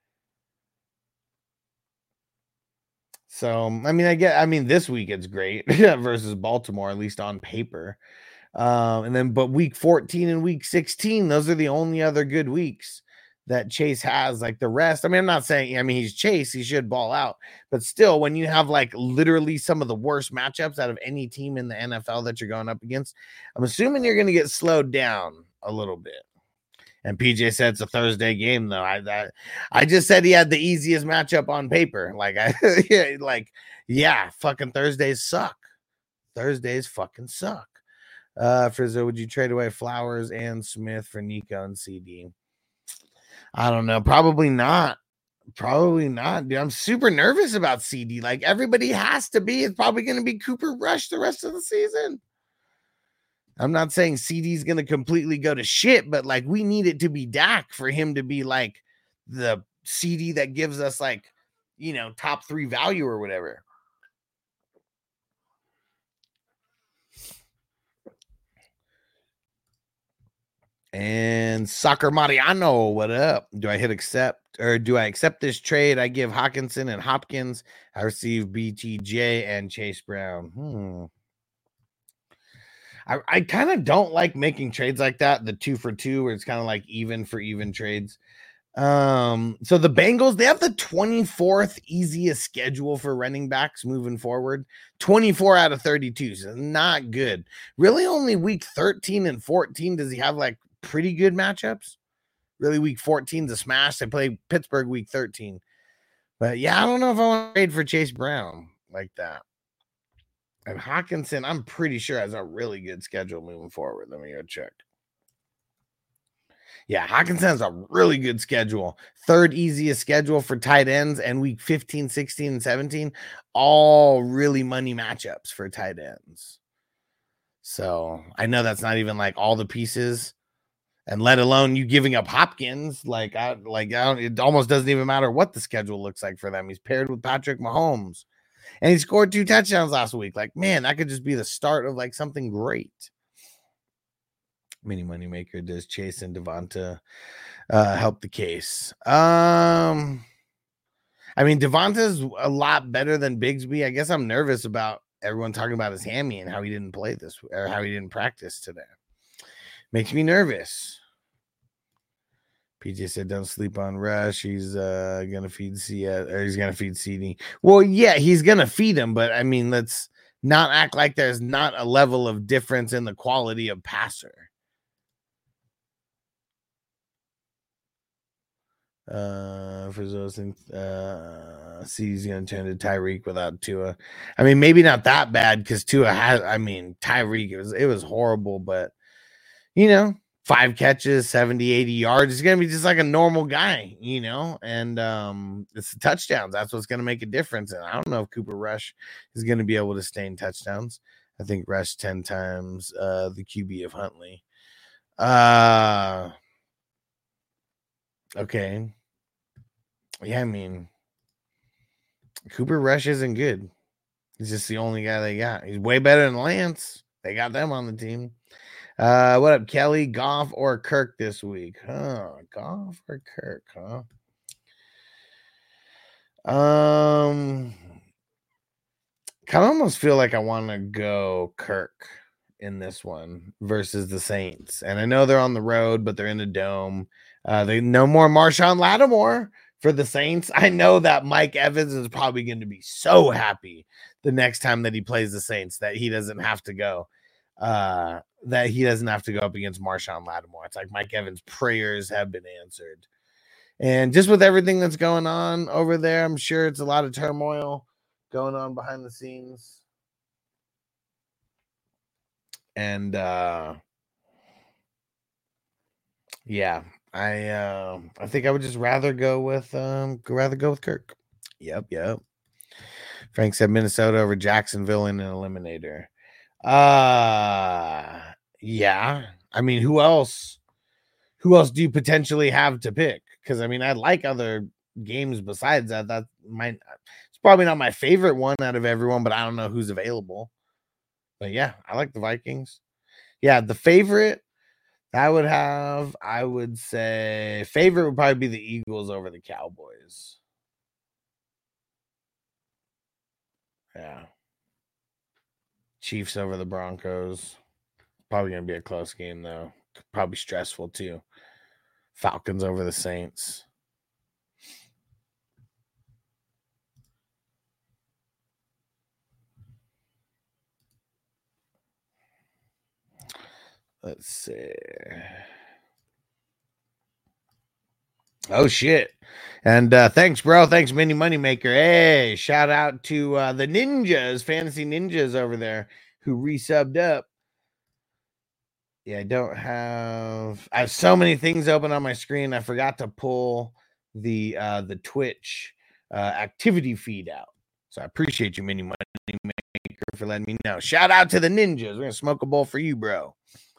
So, I mean, I get, I mean, this week it's great versus Baltimore, at least on paper. Um, and then, but week fourteen and week sixteen, those are the only other good weeks that Chase has. Like the rest, I mean, I'm not saying, I mean, he's Chase, he should ball out, but still, when you have like literally some of the worst matchups out of any team in the N F L that you're going up against, I'm assuming you're going to get slowed down a little bit. And P J said it's a Thursday game, though. I, I I just said he had the easiest matchup on paper. Like I yeah, like yeah, fucking Thursdays suck. Thursdays fucking suck. Uh, Frizzo, would you trade away Flowers and Smith for Nico and C D? I don't know. Probably not. Probably not. Dude, I'm super nervous about C D. Like everybody has to be. It's probably going to be Cooper Rush the rest of the season. I'm not saying C D's going to completely go to shit, but like we need it to be Dak for him to be like the C D that gives us like, you know, top three value or whatever. And Soccer Mariano, what up? Do I hit accept or do I accept this trade? I give Hawkinson and Hopkins. I receive B T J and Chase Brown. Hmm. I, I kind of don't like making trades like that, the two for two, where it's kind of like even for even trades. Um, so the Bengals, they have the twenty-fourth easiest schedule for running backs moving forward. twenty-four out of thirty-two, so not good. Really only week thirteen and fourteen does he have like pretty good matchups. Really week fourteen is a smash. They play Pittsburgh week thirteen. But yeah, I don't know if I want to trade for Chase Brown like that. And Hawkinson, I'm pretty sure, has a really good schedule moving forward. Let me go check. Yeah, Hawkinson has a really good schedule. Third easiest schedule for tight ends, and week fifteen, sixteen, and seventeen, all really money matchups for tight ends. So I know that's not even like all the pieces, and let alone you giving up Hopkins. Like, I like I don't, it almost doesn't even matter what the schedule looks like for them. He's paired with Patrick Mahomes, and he scored two touchdowns last week. Like, man, that could just be the start of like something great. Mini money maker, does Chase and Devonta uh, help the case? Um, I mean, Devonta's a lot better than Bigsby. I guess I'm nervous about everyone talking about his hammy and how he didn't play this or how he didn't practice today. Makes me nervous. P J said, "Don't sleep on Rush. He's uh, gonna feed C or he's gonna feed C D." Well, yeah, he's gonna feed him, but I mean, let's not act like there's not a level of difference in the quality of passer. Uh, for those things, uh, C's gonna turn to Tyreek without Tua. I mean, maybe not that bad because Tua has. I mean, Tyreek it was it was horrible, but you know, five catches, seventy, eighty yards. It's gonna be just like a normal guy, you know. And um, it's the touchdowns. That's what's gonna make a difference. And I don't know if Cooper Rush is gonna be able to sustain touchdowns. I think Rush ten times uh, the Q B of Huntley. Uh, okay. Yeah, I mean, Cooper Rush isn't good. He's just the only guy they got. He's way better than Lance. They got them on the team. Uh, what up, Kelly? Goff or Kirk this week? Huh? Goff or Kirk? Huh? Um, kind of almost feel like I want to go Kirk in this one versus the Saints. And I know they're on the road, but they're in the dome. Uh, they no more Marshawn Lattimore. For the Saints, I know that Mike Evans is probably going to be so happy the next time that he plays the Saints that he doesn't have to go, uh, that he doesn't have to go up against Marshawn Lattimore. It's like Mike Evans' prayers have been answered. And just with everything that's going on over there, I'm sure it's a lot of turmoil going on behind the scenes. And uh, yeah. I uh, I think I would just rather go with um rather go with Kirk. Yep, yep. Frank said Minnesota over Jacksonville in an eliminator. Uh yeah. I mean, who else? Who else do you potentially have to pick? Because I mean, I like other games besides that. That might it's probably not my favorite one out of everyone, but I don't know who's available. But yeah, I like the Vikings. Yeah, the favorite. I would have, I would say, favorite would probably be the Eagles over the Cowboys. Yeah. Chiefs over the Broncos. Probably going to be a close game, though. Probably stressful, too. Falcons over the Saints. Let's see. Oh, shit. And uh, thanks, bro. Thanks, Mini Moneymaker. Hey, shout out to uh, the Ninjas, Fantasy Ninjas over there who resubbed up. Yeah, I don't have... I have so many things open on my screen. I forgot to pull the uh, the Twitch uh, activity feed out. So I appreciate you, Mini Moneymaker, for letting me know. Shout out to the Ninjas. We're going to smoke a bowl for you, bro.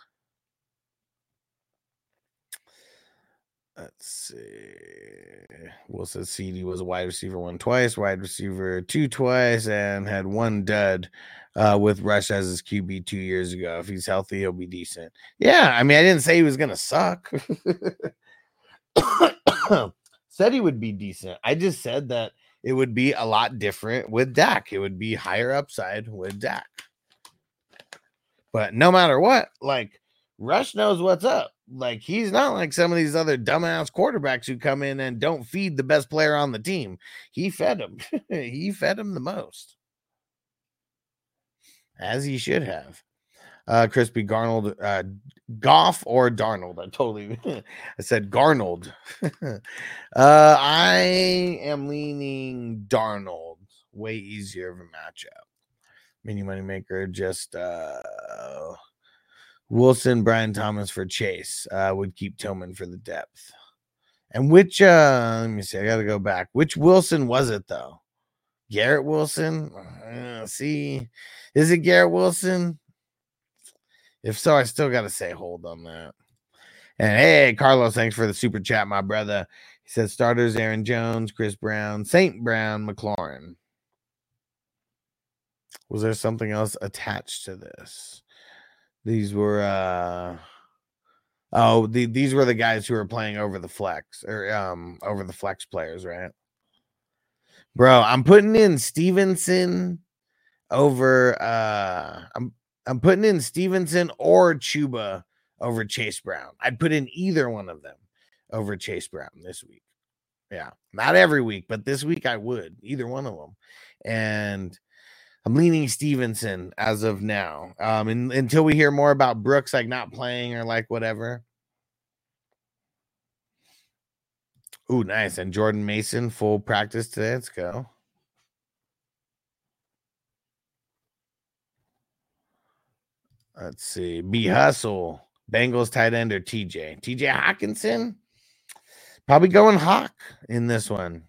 Let's see. Will says C D was a wide receiver one twice, wide receiver two twice, and had one dud uh, with Rush as his Q B two years ago. If he's healthy, he'll be decent. Yeah, I mean, I didn't say he was going to suck. Said he would be decent. I just said that it would be a lot different with Dak. It would be higher upside with Dak. But no matter what, like, Rush knows what's up. Like, he's not like some of these other dumbass quarterbacks who come in and don't feed the best player on the team. He fed him. He fed him the most. As he should have. Uh, Crispy Garnold, uh, Goff or Darnold. I totally, I said Garnold. uh, I am leaning Darnold. Way easier of a matchup. Mini Moneymaker, just uh, Wilson, Brian Thomas for Chase. Uh, would keep Tillman for the depth. And which, uh, let me see, I got to go back. Which Wilson was it, though? Garrett Wilson? Uh, see, is it Garrett Wilson? If so, I still got to say hold on that. And hey, Carlos, thanks for the super chat, my brother. He says starters Aaron Jones, Chris Brown, Saint Brown, McLaurin. Was there something else attached to this? These were, uh, oh, the, these were the guys who were playing over the flex or um over the flex players, right? Bro, I'm putting in Stevenson over, uh, I'm I'm putting in Stevenson or Chuba over Chase Brown. I'd put in either one of them over Chase Brown this week. Yeah, not every week, but this week I would, either one of them. And I'm leaning Stevenson as of now. Um, and, until we hear more about Brooks, like not playing or like whatever. Ooh, nice. And Jordan Mason, full practice today. Let's go. Let's see. B Hustle. Bengals tight end or T J? T J Hawkinson? Probably going Hawk in this one.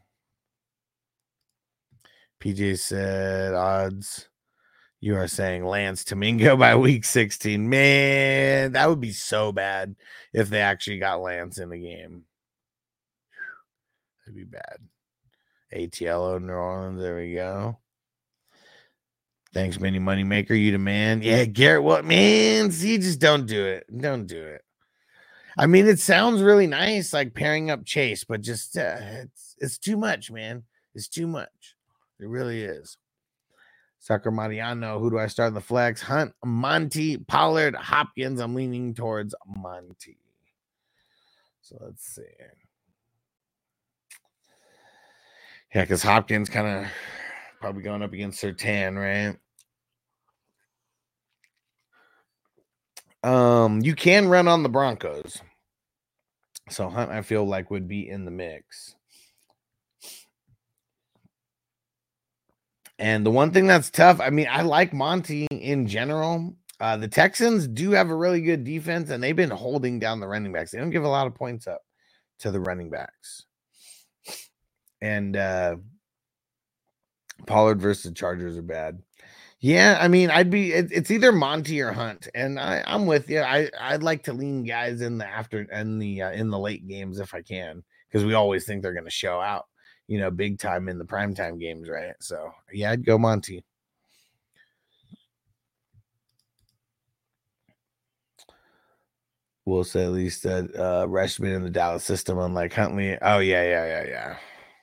P J said odds. You are saying Lance Domingo by week sixteen. Man, that would be so bad if they actually got Lance in the game. That'd be bad. A T L O New Orleans. There we go. Thanks, Mini Moneymaker. You the man. Yeah, Garrett, what, man? See, just don't do it. Don't do it. I mean, it sounds really nice, like pairing up Chase, but just uh, it's it's too much, man. It's too much. It really is. Sucker Mariano. Who do I start in the flex? Hunt, Monty, Pollard, Hopkins. I'm leaning towards Monty. So let's see. Yeah, because Hopkins kind of probably going up against Surtain, right? Um, you can run on the Broncos. So Hunt, I feel like, would be in the mix. And the one thing that's tough, I mean, I like Monty in general. Uh, the Texans do have a really good defense, and they've been holding down the running backs. They don't give a lot of points up to the running backs. And uh, Pollard versus the Chargers are bad. Yeah, I mean, I'd be it, it's either Monty or Hunt, and I, I'm with you. I I'd like to lean guys in the after and the uh, in the late games if I can, because we always think they're going to show out, you know, big time in the primetime games, right? So yeah, I'd go Monty. We'll say at least that uh, Rushman in the Dallas system, unlike Huntley. Oh yeah, yeah, yeah, yeah.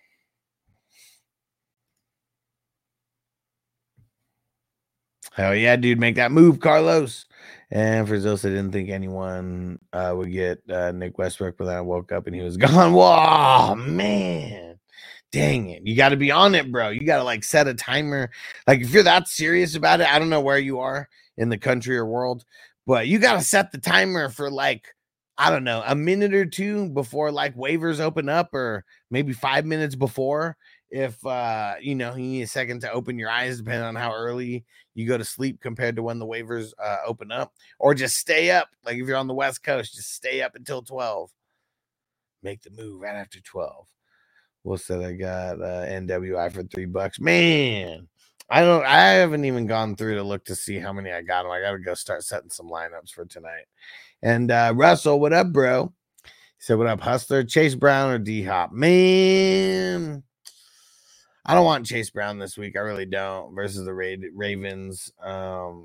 Hell yeah, dude. Make that move, Carlos. And for Zos, I didn't think anyone uh, would get uh, Nick Westbrook, but then I woke up and he was gone. Whoa, man. Dang it. You got to be on it, bro. You got to like set a timer. Like if you're that serious about it, I don't know where you are in the country or world, but you got to set the timer for like, I don't know, a minute or two before like waivers open up, or maybe five minutes before. If, uh, you know, you need a second to open your eyes, depending on how early you go to sleep compared to when the waivers uh, open up, or just stay up. Like if you're on the West Coast, just stay up until twelve. Make the move right after twelve. What's that? I got uh, N W I for three bucks. Man, I don't, I haven't even gone through to look to see how many I got. I got to go start setting some lineups for tonight. And uh, Russell, what up, bro? He said, what up, Hustler? Chase Brown or D Hop? Man, I don't want Chase Brown this week. I really don't. Versus the Ra- Ravens. Um,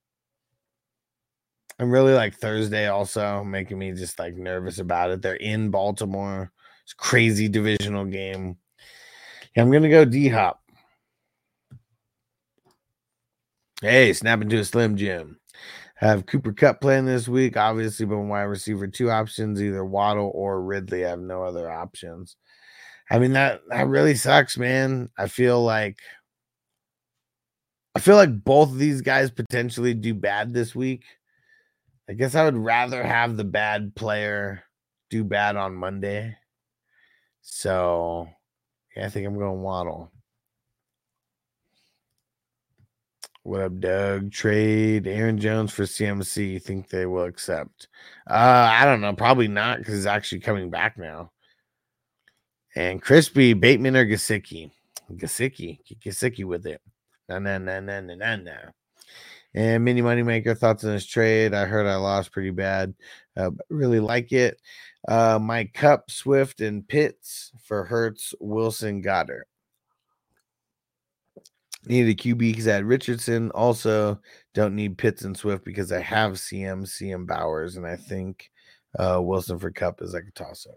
I'm really like Thursday also making me just like nervous about it. They're in Baltimore. It's a crazy divisional game. Yeah, I'm going to go D Hop. Hey, snap into a Slim Jim. Have Cooper Kupp playing this week. Obviously, but wide receiver, two options, either Waddle or Ridley. I have no other options. I mean, that, that really sucks, man. I feel like I feel like both of these guys potentially do bad this week. I guess I would rather have the bad player do bad on Monday. So, yeah, I think I'm going Waddle. What up, Doug? Trade Aaron Jones for C M C. Think they will accept? Uh, I don't know. Probably not because he's actually coming back now. And Crispy, Bateman or Gesicki? Gesicki. Gesicki with it. No, no, no, no, no, no, no. And Mini Moneymaker, thoughts on this trade? I heard I lost pretty bad. Uh, really like it. Uh, my Cup, Swift, and Pitts for Hurts, Wilson, Goddard. Needed a Q B because I had Richardson. Also, don't need Pitts and Swift because I have C M, C M Bowers, and I think uh, Wilson for Cup is like a toss-up.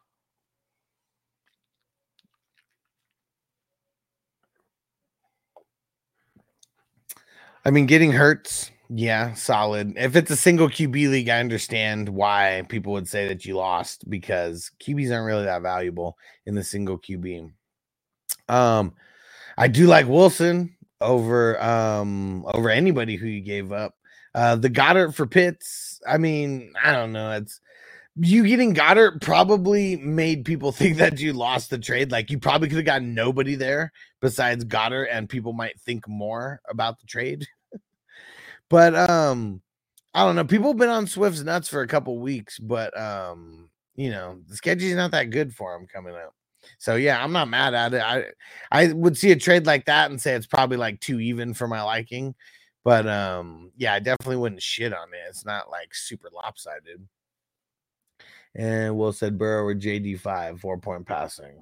I mean, getting Hurts, yeah, solid. If it's a single Q B league, I understand why people would say that you lost because Q Bs aren't really that valuable in the single Q B. Um, I do like Wilson over um over anybody who you gave up. Uh, the Goddard for Pitts, I mean, I don't know. It's you getting Goddard probably made people think that you lost the trade. Like you probably could have gotten nobody there besides Goddard, and people might think more about the trade. But um, I don't know. People have been on Swift's nuts for a couple weeks, but um, you know, the schedule's not that good for him coming up. So yeah, I'm not mad at it. I I would see a trade like that and say it's probably like too even for my liking. But um, yeah, I definitely wouldn't shit on it. It's not like super lopsided. And Will said Burrow or J D five, four point passing.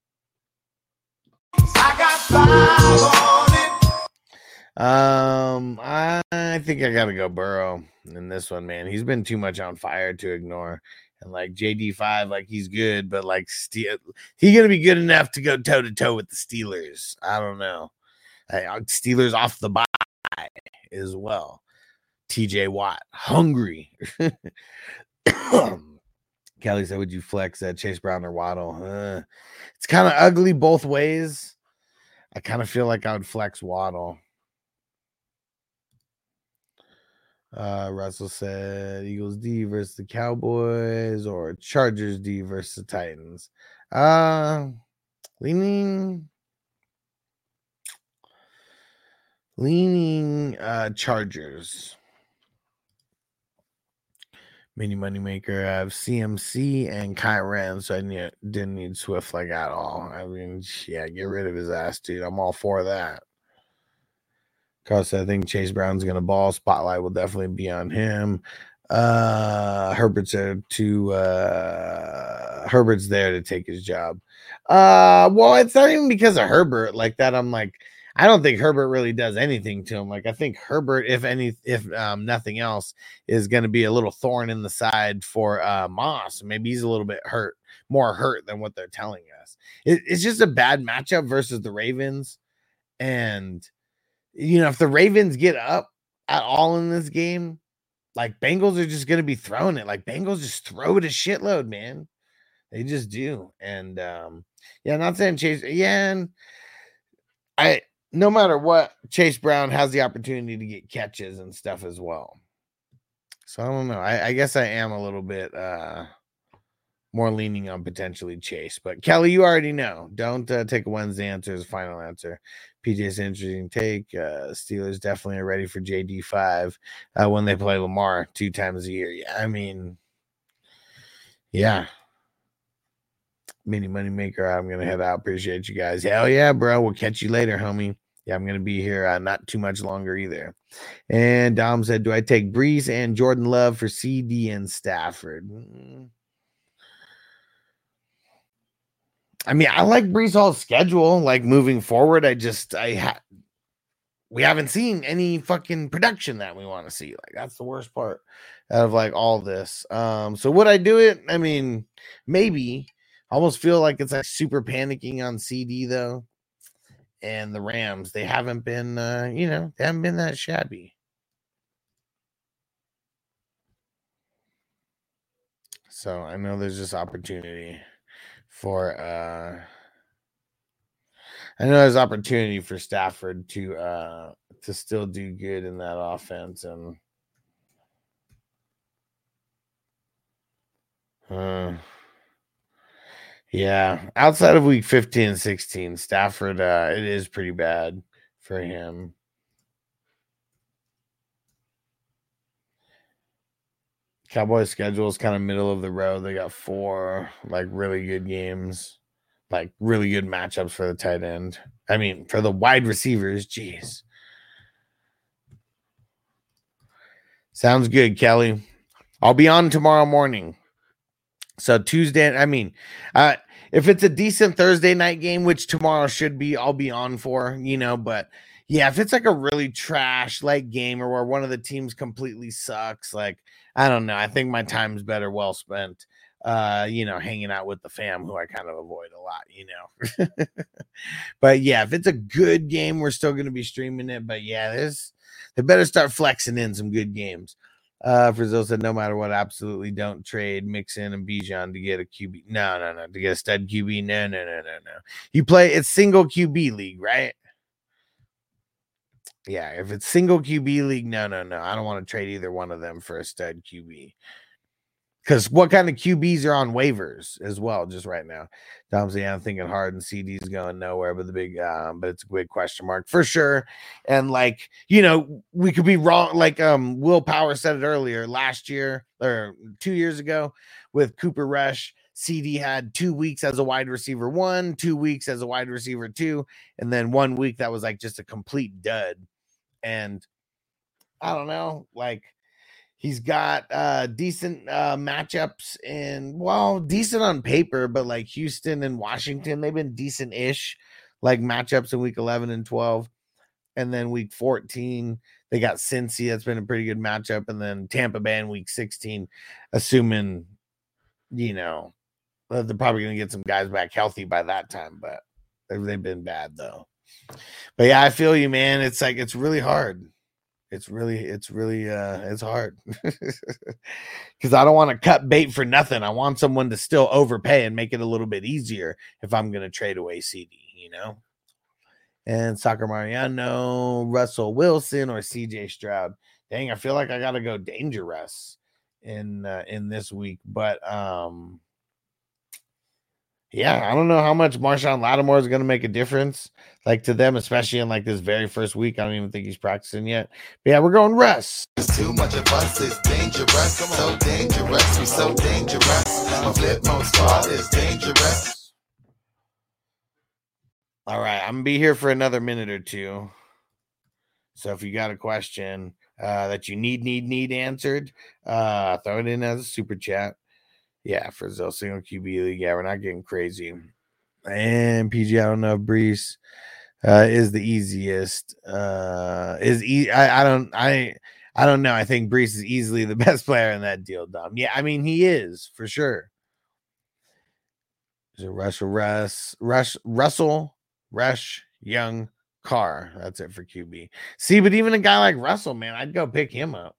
I got five on it. Um, I think I gotta go Burrow in this one, man. He's been too much on fire to ignore. And like J D five, like he's good, but like Ste- he gonna be good enough to go toe to toe with the Steelers. I don't know. Hey, Steelers off the bye as well. T J Watt, hungry. Kelly said, would you flex that Chase Brown or Waddle? Uh, it's kind of ugly both ways. I kind of feel like I would flex Waddle. Uh, Russell said Eagles D versus the Cowboys or Chargers D versus the Titans. Uh, leaning, leaning uh, Chargers. Mini Money Maker. I have C M C and Kyren, so I need, didn't need Swift like at all. I mean, yeah, get rid of his ass, dude. I'm all for that. Because I think Chase Brown's going to ball. Spotlight will definitely be on him. Uh, Herbert's there to uh, Herbert's there to take his job. Uh, well, it's not even because of Herbert like that. I'm like, I don't think Herbert really does anything to him. Like, I think Herbert, if any, if um, nothing else, is going to be a little thorn in the side for uh, Moss. Maybe he's a little bit hurt, more hurt than what they're telling us. It, it's just a bad matchup versus the Ravens, and you know, if the Ravens get up at all in this game, like Bengals are just going to be throwing it. Like Bengals just throw it a shitload, man. They just do. And um, yeah, not saying Chase. Yeah, and I no matter what, Chase Brown has the opportunity to get catches and stuff as well. So I don't know. I, I guess I am a little bit uh, more leaning on potentially Chase. But Kelly, you already know. Don't uh, take a Wednesday answer as a final answer. P J's interesting take. Uh, Steelers definitely are ready for J D five uh, when they play Lamar two times a year. Yeah, I mean, yeah. Mini Money Maker, I'm going to head out. Appreciate you guys. Hell yeah, bro. We'll catch you later, homie. Yeah, I'm going to be here uh, not too much longer either. And Dom said, do I take Brees and Jordan Love for C D and Stafford? Mm. I mean, I like Brees Hall's schedule. Like moving forward, I just I ha- we haven't seen any fucking production that we want to see. Like that's the worst part of like all this. Um, so would I do it? I mean, maybe. I almost feel like it's like super panicking on C D though, and the Rams. They haven't been, uh, you know, they haven't been that shabby. So I know there's this opportunity. For uh, I know there's opportunity for Stafford to uh to still do good in that offense, and uh, yeah, outside of week fifteen and sixteen, Stafford uh, it is pretty bad for him. Cowboys schedule is kind of middle of the road. They got four like really good games, like really good matchups for the tight end. I mean, for the wide receivers. Jeez. Sounds good, Kelly. I'll be on tomorrow morning. So Tuesday, I mean, uh, if it's a decent Thursday night game, which tomorrow should be, I'll be on for, you know, but yeah, if it's like a really trash like game or where one of the teams completely sucks, like, I don't know. I think my time's better well spent, uh, you know, hanging out with the fam who I kind of avoid a lot, you know. But yeah, if it's a good game, we're still going to be streaming it. But yeah, there's, they better start flexing in some good games. Uh, Frizzle said, no matter what, absolutely don't trade Mixon and Bijan to get a Q B. No, no, no. To get a stud Q B. No, no, no, no, no. You play, it's single Q B league, right? Yeah, if it's single Q B league, no, no, no. I don't want to trade either one of them for a stud Q B. Because what kind of Q Bs are on waivers as well, just right now? Dom's yeah, I'm thinking hard and C D's going nowhere, but the big, um, but it's a big question mark for sure. And like, you know, we could be wrong. Like, um, Will Power said it earlier last year or two years ago with Cooper Rush. C D had two weeks as a wide receiver one, two weeks as a wide receiver two, and then one week that was like just a complete dud. And I don't know, like. He's got uh, decent uh, matchups and, well, decent on paper, but like Houston and Washington, they've been decent-ish, like matchups in week eleven and twelve. And then week fourteen, they got Cincy. That's been a pretty good matchup. And then Tampa Bay in week sixteen, assuming, you know, they're probably going to get some guys back healthy by that time, but they've been bad, though. But yeah, I feel you, man. It's like, it's really hard. It's really, it's really, uh, it's hard because I don't want to cut bait for nothing. I want someone to still overpay and make it a little bit easier if I'm going to trade away C D, you know? And Soccer Mariano, Russell Wilson, or C J Stroud. Dang, I feel like I got to go dangerous in, uh, in this week, but, um, yeah, I don't know how much Marshawn Lattimore is going to make a difference, like to them, especially in like this very first week. I don't even think he's practicing yet. But yeah, we're going Russ. Too much of us is dangerous. So dangerous, we so dangerous. My flip mode squad is dangerous. All right, I'm gonna be here for another minute or two. So if you got a question uh, that you need, need, need answered, uh, throw it in as a super chat. Yeah, for Zell single Q B league. Yeah, we're not getting crazy. And P G, I don't know if Brees uh, is the easiest. Uh, is e- I, I don't I I don't know. I think Brees is easily the best player in that deal, Dom. Yeah, I mean he is for sure. Is it Russell Russ Rush Russell Rush Young Carr? That's it for Q B. See, but even a guy like Russell, man, I'd go pick him up.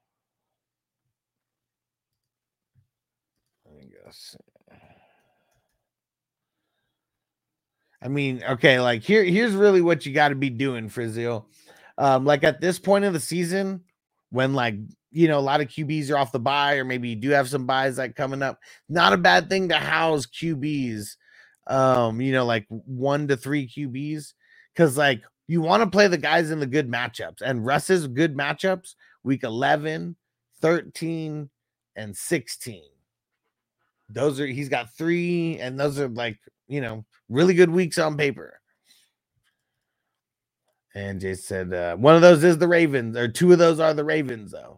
I mean, okay, like here, here's really what you got to be doing, Frizzle. Um, like at this point of the season, when like you know a lot of Q Bs are off the bye, or maybe you do have some buys like coming up. Not a bad thing to house Q Bs, um, you know, like one to three Q Bs, because like you want to play the guys in the good matchups, and Russ's good matchups week eleven, thirteen, and sixteen. Those are, he's got three, and those are like, you know, really good weeks on paper. And Jay said, uh, one of those is the Ravens, or two of those are the Ravens, though.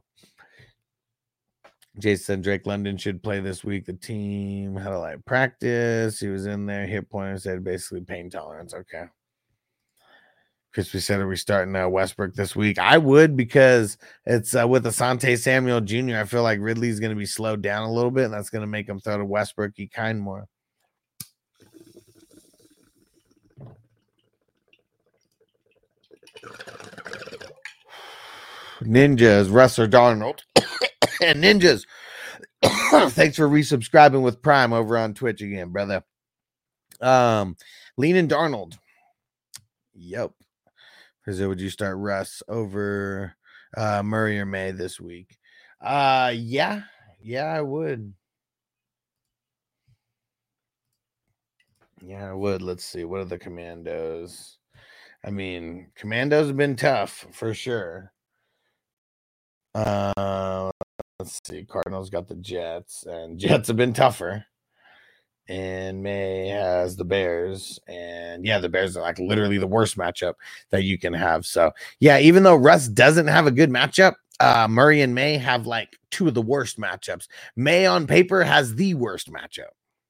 Jay said Drake London should play this week. The team had a light practice. He was in there. Hit pointer said basically pain tolerance. Okay. Crispy said, are we starting uh, Westbrook this week? I would, because it's uh, with Asante Samuel Junior I feel like Ridley's going to be slowed down a little bit, and that's going to make him throw to Westbrook he kind more. Ninjas, Russell Darnold, and Ninjas. Thanks for resubscribing with Prime over on Twitch again, brother. Um, Lean and Darnold. Yep. Because would you start Russ over uh, Murray or May this week? Uh, yeah. Yeah, I would. Yeah, I would. Let's see. What are the Commandos? I mean, Commandos have been tough for sure. Uh, let's let's see. Cardinals got the Jets, and Jets have been tougher. And May has the Bears, and yeah, the Bears are like literally the worst matchup that you can have. So yeah, even though Russ doesn't have a good matchup, uh, Murray and May have like two of the worst matchups. May on paper has the worst matchup.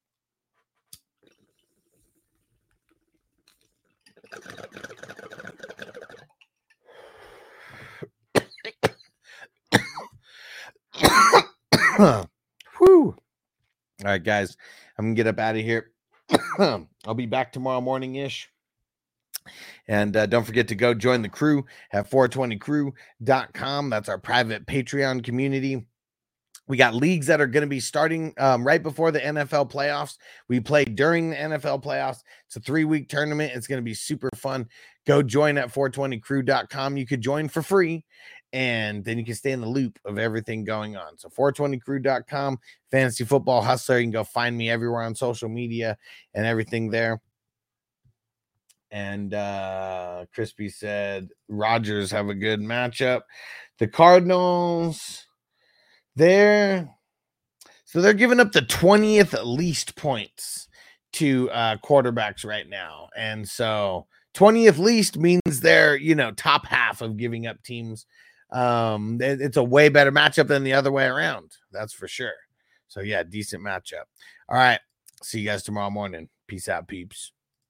Whew. All right, guys, I'm gonna get up out of here. I'll be back tomorrow morning ish. And uh, don't forget to go join the crew at four twenty crew dot com. That's our private Patreon community. We got leagues that are going to be starting um, right before the N F L playoffs. We play during the N F L playoffs. It's a three-week tournament. It's going to be super fun. Go join at four twenty crew dot com. You could join for free, and then you can stay in the loop of everything going on. So four twenty crew dot com, Fantasy Football Hustler. You can go find me everywhere on social media and everything there. And uh, Crispy said, Rodgers have a good matchup. The Cardinals, they're so they're giving up the twentieth least points to uh, quarterbacks right now. And so twentieth least means they're, you know, top half of giving up teams. Um, it, it's a way better matchup than the other way around. That's for sure. So yeah, decent matchup. All right. See you guys tomorrow morning. Peace out, peeps.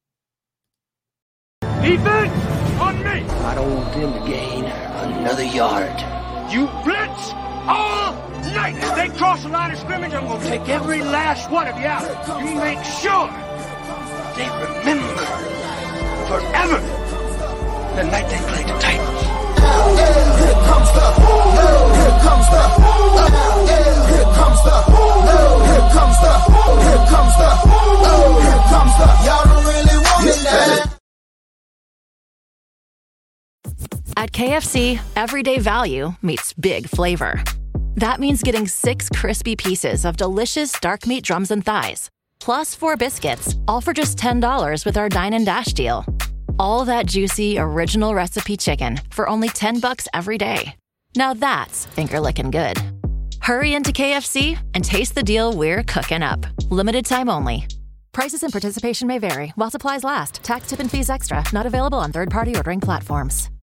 Defense on me. I don't want them to gain another yard. You blitz all night. If they cross the line of scrimmage, I'm going to take every last one of you out. You make sure they remember forever the night they played the Titans. Here comes the, here comes the, here comes the, here comes the, here comes the, here comes the. Y'all don't really want it now. At K F C, everyday value meets big flavor. That means getting six crispy pieces of delicious dark meat drums and thighs, plus four biscuits, all for just ten dollars with our Dine and Dash deal. All that juicy, original recipe chicken for only ten bucks every day. Now that's finger-licking good. Hurry into K F C and taste the deal we're cooking up. Limited time only. Prices and participation may vary while supplies last. Tax, tip, and fees extra. Not available on third-party ordering platforms.